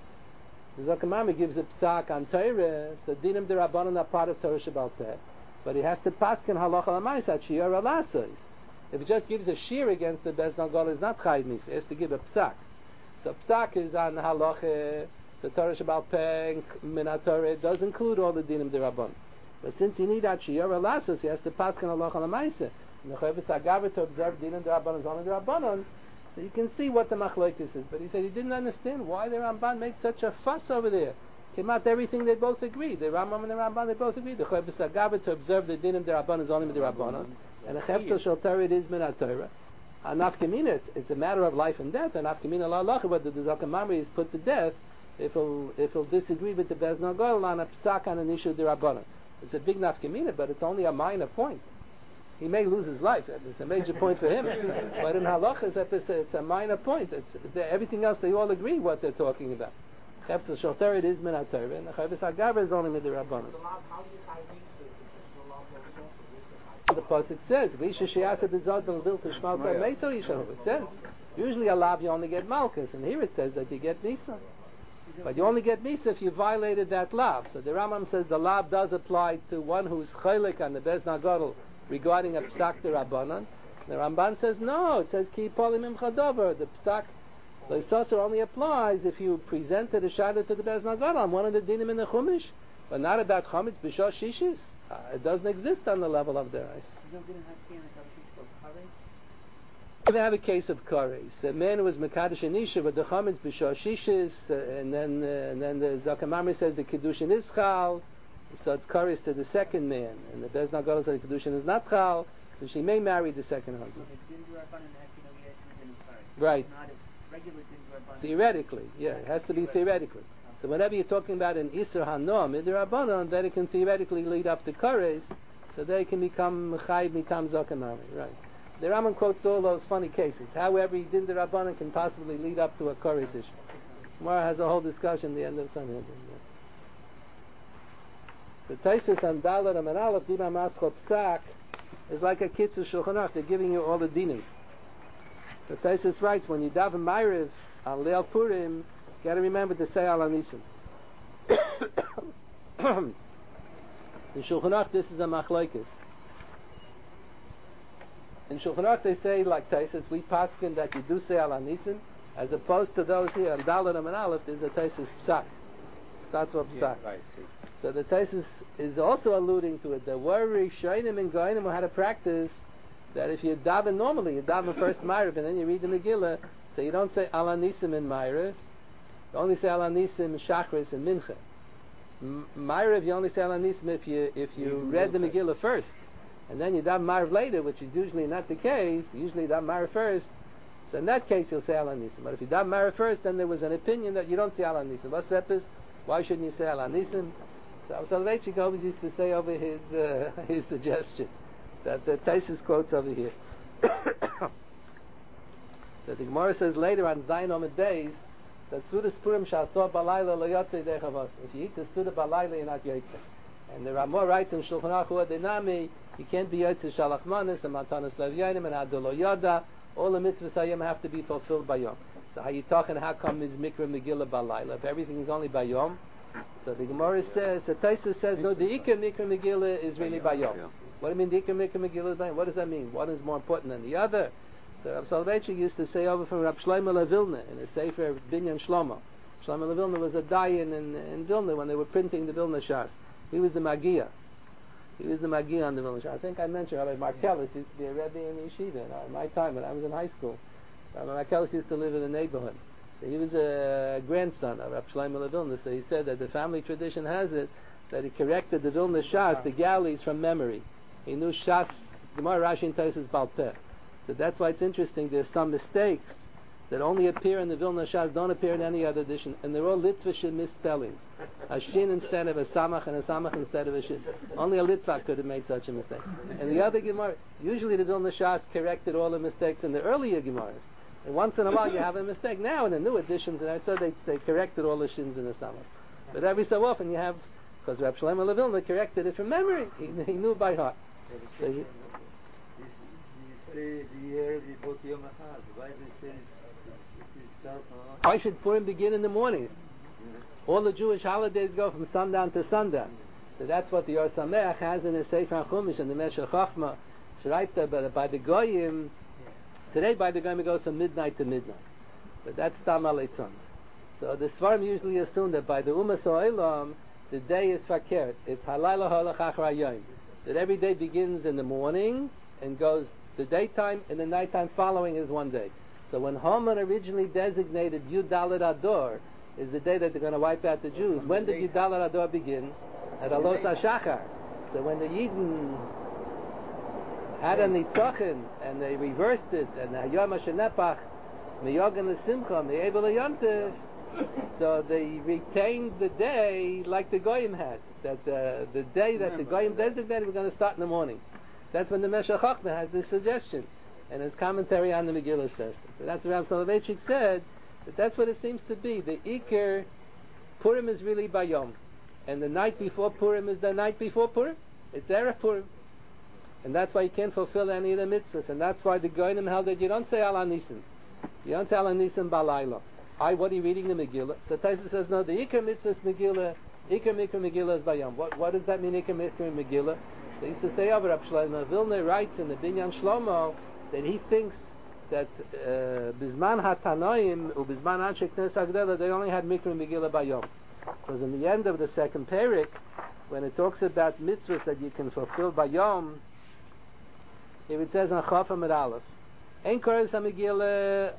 The Zakam Mamri gives a psak on Torah, so dinim derabbanan are part of Torah Shebal Peh, but he has to paskin halacha l'maisa shiur alasos. If he just gives a shear against the Bez Nagadol, it's not chayiv misa. He has to give a psak. So psak is on halacha. So Torah Shebal Peh min Torah does include all the dinim derabbanan. But since you need that shiur alasos, he has to paskin halacha l'maisa. And the chayvus agava to observe dinim derabbanan is only derabbanan. So you can see what the machlokes is. But he said he didn't understand why the Ramban made such a fuss over there. Came out everything they both agree. The Rambam and the Ramban they both agree. The chayvus agava to observe the dinim derabbanan is only midirabbanan, and the chefta shel Torah is min haTorah. And nafkamina, it's, it's a matter of life and death. And nafkamina la halacha, whether the Zakam Mamri is put to death if he'll if he'll disagree with the Bez Nagadol on a psak on an issue derabbanan. It's a big nafkamina, but it's only a minor point. He may lose his life. It's a major point for him. But in halachas, it's a minor point. It's, everything else, they all agree what they're talking about. Chefta shel Torah is min haTorah, and the chayvus agava is only midirabbanan. The pasuk says, "V'isha she'asa b'zadol vil tishmal kol meiso yishahu." It says, usually a lav you only get malchus, and here it says that you get misa. But you only get misa if you violated that lav. So the Rambam says the lav does apply to one who's chaylik on the Bez Nagadol regarding a psak derabbanan. The Ramban says no. It says ki polim imcha dover. The psak leisasur only applies if you presented a shada to the Bez Nagadol on one of the dinim in the chumash, but not about chametz b'shah shishis. Uh, it doesn't exist on the level of the rice. If you have a case of kares, a man who was mekadosh and isha with the chametz b'shah shishis, uh, and then uh, and then the Zakam Mamri says the kedushin is chal. So it's kares to the second man, and the Bez Nagadol says the kedushin is not chal, so she may marry the second husband. Right. Theoretically, yeah, it has to be theoretically. So whenever you're talking about an Isser Hanoam, Midirabbanan, then it can theoretically lead up to kares, so they can become Chayiv Mitam Zakam Mamri. Right. The Rambam quotes all those funny cases. However, Din Derabbanan can possibly lead up to a kares issue. Gemara has a whole discussion at the end of Sanhedrin. The Taisus and Dalet and Aleph Dima Maschol Psak is like a Kitzur Shulchan Aruch. They're giving you all the dinim. The Taisus writes, when you daven Ma'ariv on Leil Purim, you got to remember to say Al Hanisim. In Shulchan Aruch, this is a machlokes. In Shulchan Aruch, they say, like Taisus, we paskin that you do say Al Hanisim, as opposed to those here on Dalet and Aleph, there's a Taisus Psak. Starts with Psak. Yeah, right, see. So the Taisus is also alluding to it. There were Rishonim and Goinim who had a practice that if you daven normally, you daven first Ma'ariv and then you read the Megillah, so you don't say Al Hanisim in Ma'ariv, you only say Al Hanisim, Shachris, and Mincha. M- Ma'ariv, you only say Al Hanisim if you if you read the Megillah first. and then you daven Marav later, which is usually not the case, usually you daven Marav first, so in that case you'll say Al Nisim. But if you daven Marav first, then there was an opinion that you don't say Al Nisim. What's that? Why shouldn't you say Al Nisim? So Soloveitchik always used to say over his uh, his suggestion that the Taisus quotes over here. That the Gemara says later on Zayin Omid Beis that Sudas Purim Shasor Balayla Lo Yotzei Dechavos. If you eat the Suda Balayla, you're not Yotzei. And there are more rights in Shulchan Aruch Denami. You can't be Yotzei Shalach Manis and Matanas Lev Yonim and Adol Yoda. All the mitzvahs Hayom have to be fulfilled by Yom. So how you talking? How come is Mikra Megillah Balayla? If everything is only by Yom, so the Gemara says, the Taisus says, no, the Ikar Mikra Megillah is really by Yom. What do you mean the Ikar Mikra Megillah is by Yom? What does that mean? One is more important than the other? So Rav Soloveitchik used to say over from Rav Shlomo LeVilna in a Sefer Binyan Shlomo. Shlomo LeVilna was a dayan in, in Vilna when they were printing the Vilna Shas. He was the Magia. He was the Magia on the Vilna Shas. I think I mentioned Rabbi Markellis used to be a Rebbe in Yeshiva in my time when I was in high school. Rabbi Markellis used to live in the neighborhood. So he was a grandson of Rav Shlomo LeVilna. So he said that the family tradition has it that he corrected the Vilna Shas, the galleys, from memory. He knew Shas, Gemara, Rashi, and Tosfos Baal Peh. So that's why it's interesting. There's some mistakes that only appear in the Vilna Shas, don't appear in any other edition, and they're all Litvish misspellings. A shin instead of a samach, and a samach instead of a shin. Only a Litvak could have made such a mistake. And the other Gemara, usually the Vilna Shas corrected all the mistakes in the earlier Gemaras. And once in a while you have a mistake. Now in the new editions, and so they, they corrected all the shins in the samach. But every so often you have, because Rav Shlomo LeVilna corrected it from memory. He, he knew by heart. So he, I should Purim begin in the morning. All the Jewish holidays go from sundown to sundown. So that's what the Or Sameach has in his Sefer Chumash and the Meshech Chochmah. So right there, but by the Goyim, today by the Goyim it goes from midnight to midnight. But that's Tam Aleitzon. So the Svarim usually assume that by the Umas Ha'olam, the day is Fakert. It's Halayla Halach Achar Yom. That every day begins in the morning and goes the daytime, and the nighttime following is one day. So when Haman originally designated Yud Daled Ador is the day that they're going to wipe out the Jews, when did Yud Daled Ador begin? At Alos HaShachar. So when the Yidden had a Nitzochin and they reversed it, and Hayom HaShenepach Miyogan L'Simcha Me'ebel L'Yontev, so they retained the day like the Goyim had, that uh, the day that the Goyim designated was going to start in the morning. That's when the Meshech Chochmah has this suggestion, and his commentary on the Megillah says. So that's what Rav Soloveitchik said, that that's what it seems to be. The Iker, Purim is really Bayom, and the night before Purim is the night before Purim. It's Erev Purim. And that's why you can't fulfill any of the mitzvahs, and that's why the Goyim held that you don't say Al Nisim. You don't say Al Nisim Balayla. I, what are you reading the Megillah? So Taisa says, no, the Iker mitzvah is Megillah, Iker Mikra Megillah is Bayom. What, what does that mean, Iker Mikra Megillah? They used to say over Rav Shlomo Vilna writes in the Binyan Shlomo that he thinks that Bizman HaTanoim u Bizman Anshe Knesset HaGdela they only had Mikra Megillah Bayom. Because in the end of the second parak, when it talks about mitzvahs that you can fulfill Bayom, here it says on Chafam at Aleph, Ein Koros HaMegillah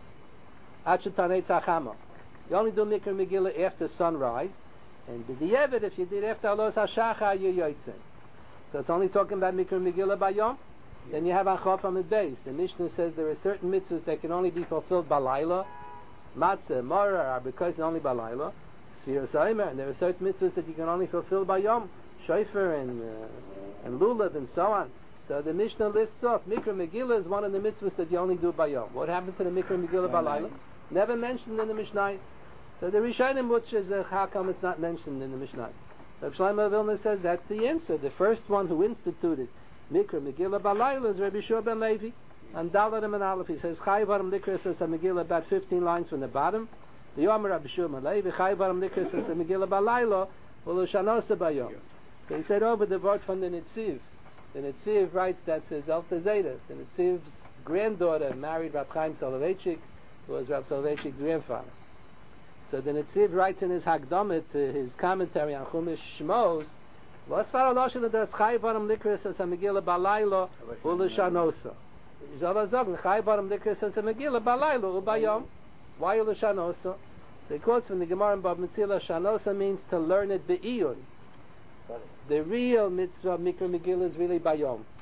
Ad Shetanei Tzachama. You only do Mikra Megillah after sunrise, and B'di'evet, if you did after Alos HaShachar, you yotzei. So it's only talking about Mikra Megillah Bayom. Then you have Achaf Amid Beis. The Mishnah says there are certain mitzvahs that can only be fulfilled by Laila. Matzah, Mara are because only by Laila. Sfira Saimer, and there are certain mitzvahs that you can only fulfill by Yom. Shofar and, uh, and Lulav and so on. So the Mishnah lists off Mikra Megillah is one of the mitzvahs that you only do by Yom. What happened to the Mikra Megillah by Laila? Never mentioned in the Mishnah. So the Rishonim, which is uh, how come it's not mentioned in the Mishnah? Rav Shlomo Vilna says that's the answer. The first one who instituted Mikra Megillah Balayla is Rabbi Shua ben Levi. And Dalarim and Aleph, he says, Chayvarim Likra says a Megillah about fifteen lines from the bottom. The Yomer Rabbi Shua ben Levi, Chayvarim Likra says a Megillah Balayla, Ulushanosa Bayom. So he said over the word from the Nitziv. The Nitziv writes that says Alta Zeta. The Nitziv's granddaughter married Rav Chaim Soloveitchik, who was Rav Soloveitchik's grandfather. So the Nitziv writes in his Hagdamah, to his commentary on Chumash Shmos, was far loshel das Chayvarim Likras as a Megillah Balayla Ulushanosa. Zava Zogn Chayvarim Likras as a Megillah Balayla Ubayom. Why Ulushanosa? So he quotes from the Gemara in Bab Metzila, Shanosa means to learn it be'iyun. The real mitzvah of Mikra Megillah is really Bayom.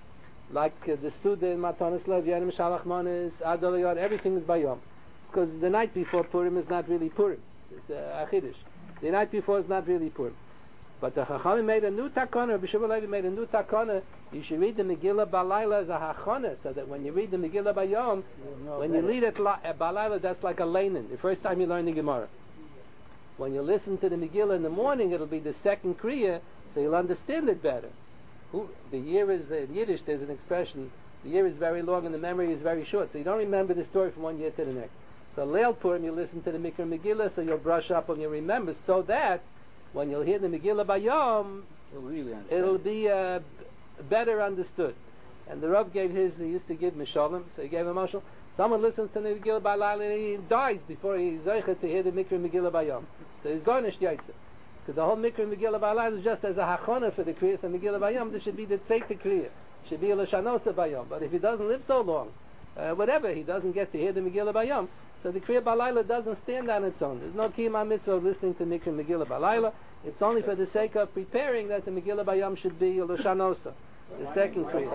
like uh, the Suda in Matanis Lev, Yerim Shalach Manis, Adol Yod, everything is Bayom. Because the night before Purim is not really Purim. It's uh, Achidish. The night before is not really Purim. But the Chachamim made a new takana, B'Shuvah Levi made a new takana. You should read the Megillah Balayla as a Hachana, so that when you read the Megillah Bayom, No, when you read it la- uh, Balayla, that's like a Lenin, the first time you learn the Gemara. When you listen to the Megillah in the morning, it'll be the second Kriya, so you'll understand it better. Who, the year is, uh, in Yiddish there's an expression, the year is very long and the memory is very short, so you don't remember the story from one year to the next. So Leil Purim, you listen to the Mikra Megillah, so you'll brush up and you'll remember, so that when you'll hear the Megillah Bayom, You'll really understand. it'll be uh, better understood. And the Rav gave his, he used to give Mishalim, so he gave a Mashal. Someone listens to the Megillah Bayom and he dies before he's Zeicha to hear the Mikra Megillah Bayom. So he's garnished Yaitse. Because the whole Mikra Megillah Bayom is just as a Hachana for the Kriyas and Megillah Bayom, there should be the Tzeicha Kriya. Should be a Lashanosa Bayom. But if he doesn't live so long, uh, whatever, he doesn't get to hear the Megillah Bayom, so the Kriya Balayla doesn't stand on its own. There's no Kiyama Mitzvah of listening to Mikra Megillah Balayla. It's only for the sake of preparing that the Megillah Bayom should be Lashanosa. The second Kriya.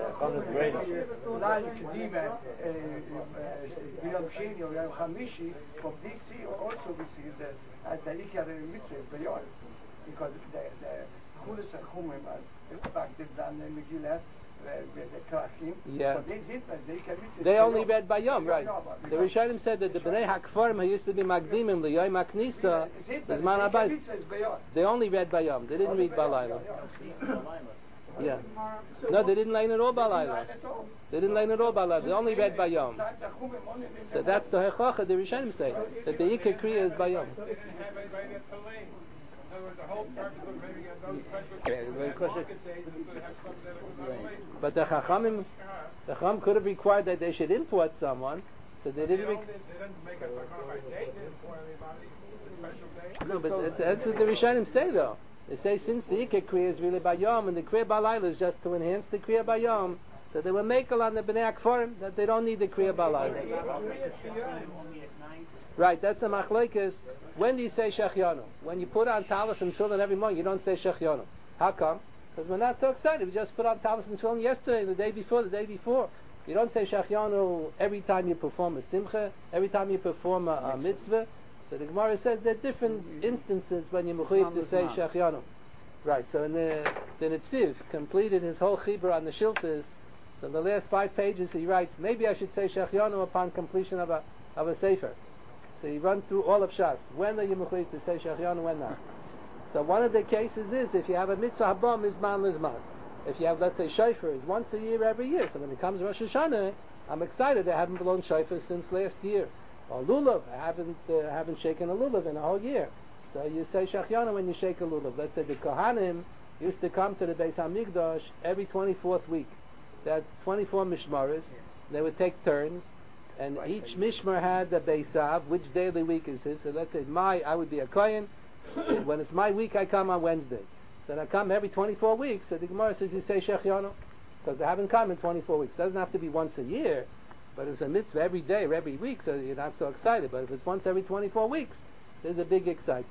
Like Kedima, Yom Sheni or Yom Hamishi, from this year also we see that at the Ikar Mitzvah Bayom, because the the Chulas Chumim as effective than the Megillah. Yeah. So this is it, the Ikar Mitzvah. They only read Bayom, right? The Rishonim said that the Bnei HaKfarim who used to be Magdimim, the Yom HaKnisa, the Zman HaBayis, they only read Bayom. They didn't read Balayla. Yeah. No, they didn't learn it all Balayla. They didn't learn it all Balayla. They only read Bayom. So that's the Hechacha, the Rishonim say, that the Ikar Kriya is Bayom. So if you have anybody that's delaying, in other words, the whole purpose of maybe on those special market days is to have something that was not late. But the Chachamim, the Chacham could have required that they should import someone, so they didn't. They Rec- didn't make a takana by day, they didn't pour anybody, it's a special day. no, but that's, that's what the Rishonim say though. They say since the Ikar Kriya is really Bayom and the Kriya Balayla is just to enhance the Kriya Bayom, so they were makel on the Bnei HaKfarim that they don't need the Kriya Balayla. Right, that's the machlokes. When do you say Shechianu? When you put on talis and tefillin every morning, you don't say Shechianu. How come? Because we're not so excited. We just put on talis and tefillin yesterday, the day before, the day before. You don't say Shechianu every time you perform a simcha, every time you perform a, a mitzvah. So the Gemara says there are different instances when you're mechuyev to say Shechianu. Right, so in the, the Netziv completed his whole chibur on the Shiltas. So in the last five pages he writes, maybe I should say Shechianu upon completion of a, of a sefer. So he runs through all of Shas. When are you mechuyev to say Shechianu, when not? So one of the cases is if you have a mitzvah haba mizman lizman. If you have, let's say, shofars once a year, every year. So when it comes Rosh Hashanah, I'm excited. I haven't blown shofars since last year. Or lulav, I haven't uh, haven't shaken a lulav in a whole year. So you say Shechianu when you shake a lulav. Let's say the Kohanim used to come to the Beis Hamikdash every twenty-fourth week. They had twenty-four mishmaras. They would take turns. And each mishmar had a beisav, which day of the week is his. So let's say my, I would be a kohen. When it's my week, I come on Wednesday. So I come every twenty-four weeks. So the Gemara says you say Shechianu, because they haven't come in twenty-four weeks. It doesn't have to be once a year, but it's a mitzvah every day or every week, so you're not so excited. But if it's once every twenty-four weeks, there's a big excitement.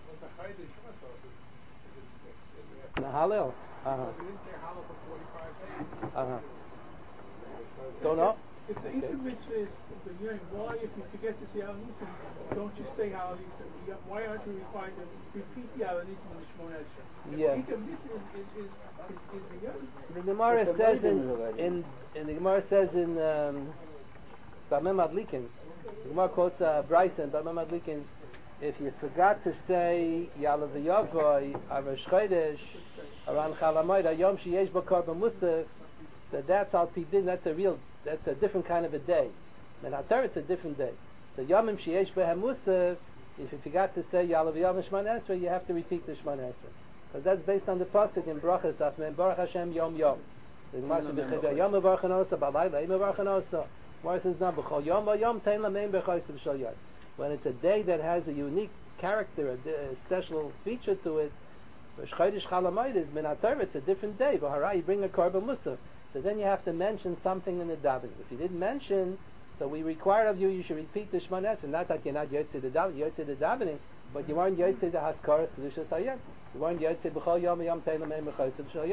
The Hallel. Uh-huh. Uh-huh. Don't know? If the Ikar mitzvah is the year, why, if you forget to say Al-Nisim, don't you say Al-Nisim? Why aren't you required to repeat the Al-Nisim in the Shemona Esrei? Yeah. The Ikar mitzvah is, is, is, is the year. The Gemara says in, in, in the Gemara says in um, Bameh Madlikin, the Gemara quotes uh, Bryson, Bameh Madlikin, if you forgot to say Yalav Yavoy, Arash Chodesh, around Chalamoid, Ayom Sheyesh Bo Korban Musaf, that that's Al Pidin, that's a real, that's a different kind of a day. And Hatar, it's a different day. So Yomim Sheyesh Behem Musaf, if you forgot to say Yalav Yom Shemon Esrei, you have to repeat the Shemon Esrei. Because that's based on the pasuk in Brachas, Daf Mem Baruch Hashem Yom Yom. The Gemara says, "B'chedei Yom Mevarchen Osa, B'alayla Yom Mevarchen Osa." Gemara says, "No, B'chol Yom Yom Tein Lamein B'chaysev Shal Yad." When it's a day that has a unique character, a, a special feature to it, Chodesh Chalamoid is Min HaTorah, it's a different day. B'hara, you bring a Korban Musaf. So then you have to mention something in the davening. If you didn't mention, so we require of you, you should repeat the Shemon Esrei. Not that you're not Yotzei the davening, Yotzei the davening, but you weren't Yotzei the Haskaras Kedushas Hayom. You weren't Yotzei B'chol Yom Yom Tein Lamein B'chaysev Shal Yom.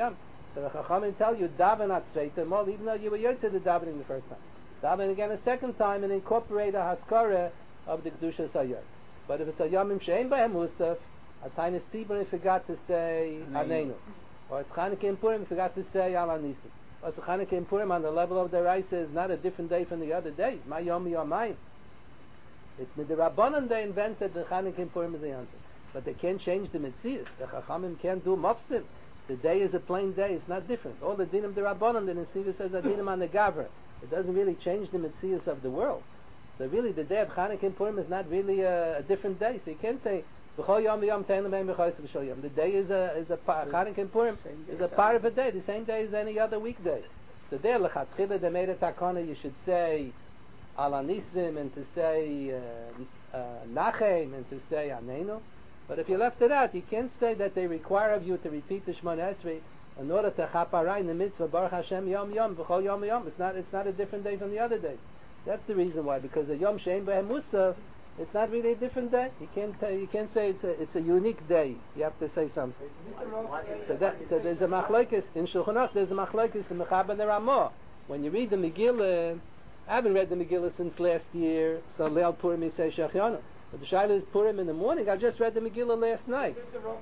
So the Chachamim tell you, daven at Tzveitim Mol, even though you were yotze the davening the first time. Daven again a second time and incorporate a haskara of the Kedusha Sayar. But if it's a Yomim She'en B'hem Musaf, a tiny Sibra forgot to say Anenu. Or it's Chanukah and Purim forgot to say Al Anisim. Or it's Chanukah and Purim on the level of the Raisa is not a different day from the other days. My Yom Yomayim. It's with the Rabbanan they invented the Chanukah and Purim as the answer. But they can't change the Metzias. The Chachamim can't do Mopsim. The day is a plain day. It's not different. All the dinim the Rabbanan, the Nesiva says a dinim on the Gavra. It doesn't really change the Metzias of the world. So really the day of Chanukah and Purim is not really a, a different day. So you can't say B'chol Yom Yom Tein L'meim B'chol Yom Yom. The day is a is a Chanukah and Purim is a part of a day, the same day as any other weekday. So there L'chatchila they made a takana. You should say Al Anisim and to say uh, uh, Nachem and to say Anenu. But if you left it out, you can't say that they require of you to repeat the Shemona Esrei in order to chaparai in the mitzvah Baruch Hashem Yom Yom B'chol Yom Yom. It's not it's not a different day from the other day. That's the reason why, because the Yom She'en B'hem Musaf, it's not really a different day. You can't uh, you can't say it's a it's a unique day. You have to say something. So that so there's a machlokes in Shulchan Aruch. There's a machlokes in Mechaber and the Ramah. When you read the Megillah, I haven't read the Megillah since last year. So Leil Purim you say Shachayana. But the Shaila is Purim in the morning. I just read the Megillah last night.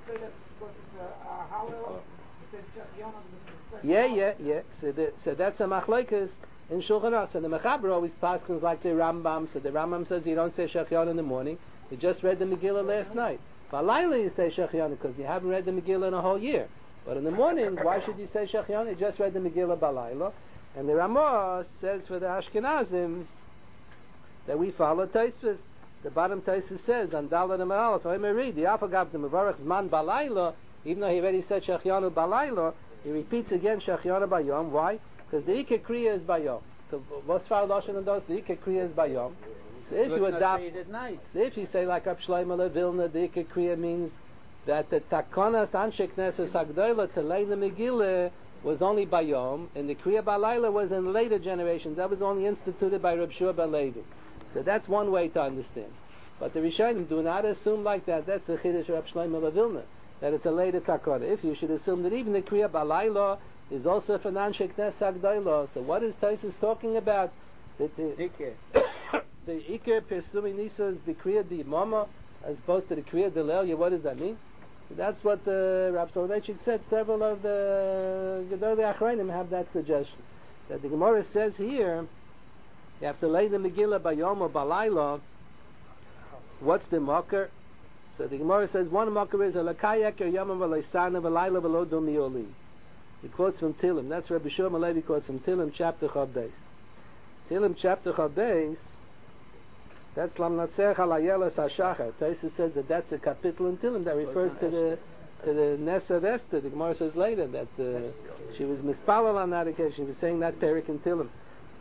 Yeah, yeah, yeah. So the, so that's a machlokes in Shulchan Aruch. So the Mechaber always paskins like the Rambam. So the Rambam says you don't say Shachayana in the morning. You just read the Megillah last night. Balayla you say Shachayana because you haven't read the Megillah in a whole year. But in the morning, why should you say Shachayana? You just read the Megillah Balayla. And the Ramah says for the Ashkenazim that we follow Tosfos. The bottom Tosfos says on Daled and Aleph, I may read the Afagav the Mevarach Zman Balayla, even though he already said Shachayana Balayla, he repeats again Shachayana Bayom. Why? Because the Ikar Kriya is Bayom. So what's Far Lashon and those? The Ikar Kriya is Bayom. So if you adopt, at night. So if you say like Rab Shlomo Vilna, the Ikar Kriya means that the Takonas Anshe Knesses Hagdola to lay the Megillah was only Bayom, and the Kriya Balayla was in later generations. That was only instituted by Reb Shua Bar Levi. So that's one way to understand. But the Rishonim do not assume like that. That's the Chiddush Rab Shlomo Vilna, that it's a later takana. If you should assume that even the Kriya Balayla is also for Anshe Knesses Hagdola. So what is Tosfos talking about? That the Ikar. the Ikar Persumi Nisa is the Kriya Di Mama as opposed to the Kriya Di Leil. What does that mean? So that's what the Rab Soloveitchik said. Several of the Gedolei Achronim have that suggestion. That the Gemara says here, you have to lay the Megillah Bayom or Balayla. What's the Makar? So the Gemara says one Makar is a Lakayak or Yom V'Leisana V'Layla V'Lo Domi Oli. He quotes from Tilim. That's Rabbi Shua Bar Levi quotes from Tilim chapter Chav Beis. Tilim chapter Chav Beis. That's Lam Natzech Halayelas Hashachar. Tosfos says that that's a capital in Tilim that refers to the to the Nes of Esther. The Gemara says later that uh, she was mispalal on that occasion. She was saying that perik in Tilim.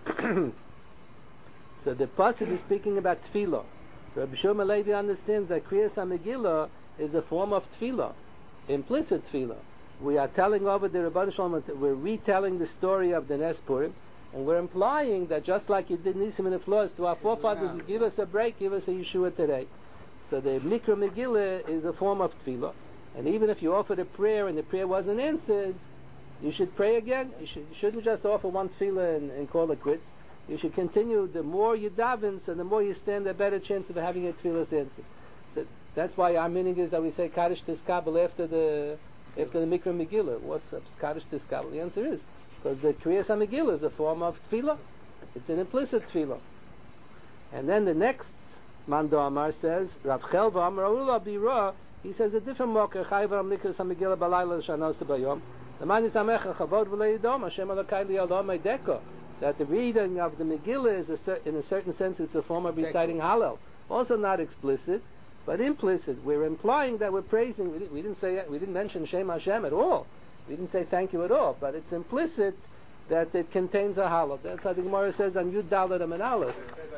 So the pasuk is speaking about tefillah. Rabbi Shua Bar Levi understands that Kriyas HaMegillah is a form of tefillah, implicit tefillah. We are telling over the Rebbeinu Shalom, we're retelling the story of the Nes Purim, and we're implying that just like you did Nisim and Niflos to our forefathers, you give us a break, give us a Yeshua today. So the Mikra Megillah is a form of tefillah, and even if you offered a prayer and the prayer wasn't answered, you should pray again. You, should, you shouldn't just offer one tefillah and, and call it quits. You should continue. The more you daven, so the more you stand a better chance of having your tefillah answered. So that's why our meaning is that we say Kaddish Tiskabel after the after the Mikra Megillah. What's Kaddish Tiskabel? The answer is because the Kriyas HaMegillah is a form of tefillah. It's an implicit tefillah. And then the next Mando Amar says, Rav Chelva Amar Ula Bira, he says a different mocker, Chayv Ram Nikras HaMegillah Balayla Shanos Bayom. The man is Amecha Chavod V'Lei Yidom Hashem Elokai Li Yodom Meideko. That the reading of the Megillah is, a cer- in a certain sense, it's a form of reciting Hallel. Also not explicit, but implicit. We're implying that we're praising. We, di- we didn't say, we didn't mention Shem Hashem at all. We didn't say thank you at all. But it's implicit that it contains a Hallel. That's how the Gemara says on Yud Dalet Amud Aleph.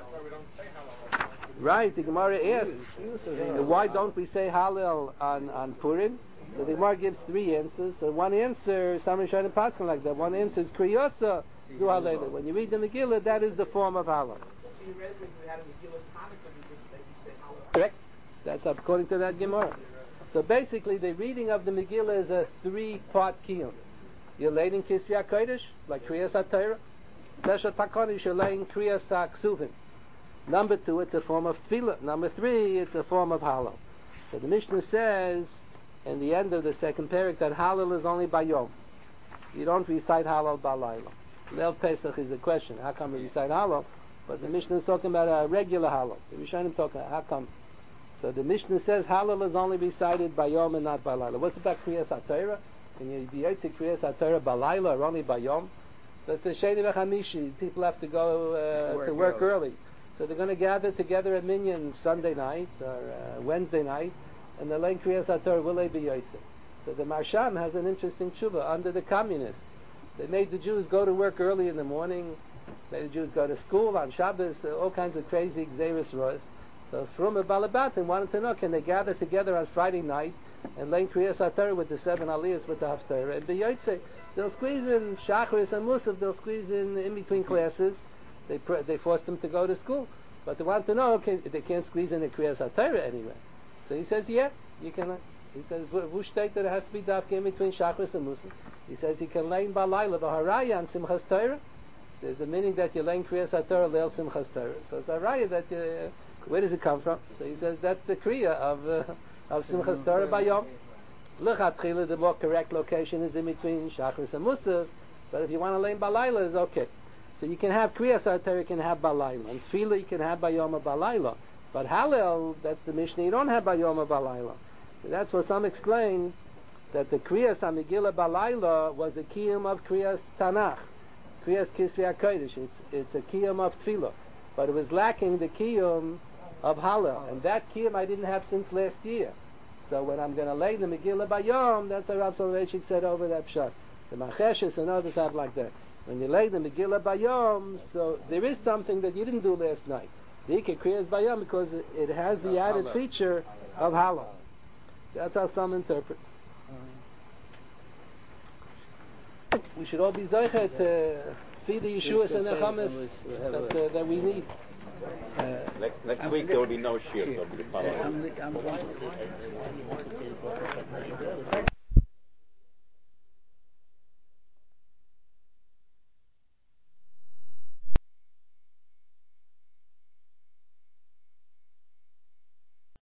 Right. The Gemara asks, why don't we say Hallel on on Purim? So the Gemara gives three answers. So one answer, some Rishonim Paskin like that. One answer is Kriyosa. When you read the Megillah, that is the form of Hallel. Correct. That's according to that Gemara. So basically, the reading of the Megillah is a three-part kiyum. you're laying Kisya Kodesh, like Kriyas HaTorah. Special takonish, you're laying Kriyas HaKsuvim. Number two, it's a form of tefillah. Number three, it's a form of Hallel. So the Mishnah says, in the end of the second parak, that Hallel is only by Yom. You don't recite Hallel Balayla. Leil Pesach is a question. How come we recite Hallel? But the Mishnah is talking about a regular Hallel. The Rishonim talking about how come. So the Mishnah says Hallel is only recited by Yom and not by Laila. What's about Kriyas HaTorah? Can you be Yotze Kriyas HaTorah by Laila or only by Yom? So it's a Sheni V'Chamishi. People have to go uh, work to work early. early. So they're going to gather together at Minyan Sunday night or uh, Wednesday night, and they're laying Kriyas HaTorah. Will they be Yotze? So the Marsham has an interesting tshuva under the communists. They made the Jews go to work early in the morning. Made the Jews go to school on Shabbos. Uh, all kinds of crazy Xeris Rosh. So Fruma Balabatim wanted to know, can they gather together on Friday night and learn Kriyas HaTorah with the seven Aliyahs with the Haftarah and be Yotze? They'll squeeze in Shachris and Musaf, they'll squeeze in in between classes. They pr- they force them to go to school. But they want to know, okay, they can't squeeze in the Kriyas HaTorah anyway. So he says, yeah, you can. Uh, he says, Vush state that it has to be dafka in between Shachris and Musaf. He says he can learn Balayla, V'haraya and Simchas Torah. There's a meaning that you learn Kriyas HaTorah, Leil Simchas Torah. So it's a raya that... Uh, Where does it come from? So he says that's the kriya of uh, of Simchas Torah Bayom. L'chatchila, the more correct location is in between Shachris and Musaf, but if you want to learn Balayla, it's okay. So you can have Kriyas HaTorah, you can have Balayla, and Tefillah you can have Bayom or Balayla, but Hallel, that's the Mishnah, you don't have Bayom or Balayla. So that's what some explain, that the Kriyas HaMegillah Balayla was a kiyum of Kriyas Tanakh, Kriyas Kisvei HaKodesh. It's it's a kiyum of Tefillah, but it was lacking the kiyum of Hallel, and that kiyum I didn't have since last year. So when I'm going to lay the Megillah Bayom, that's what Rav Soloveitchik said over that pshat. The Macheshes and others have like that. When you lay the Megillah Bayom, so there is something that you didn't do last night. The Ikar Kriyas Bayom, because it, it has the added Hallel. feature of Hallel. That's how some interpret. We should all be Zoichet to see the Yeshuas and the Chametz that, uh, that we need. Uh, next, next week there will be no shiur. So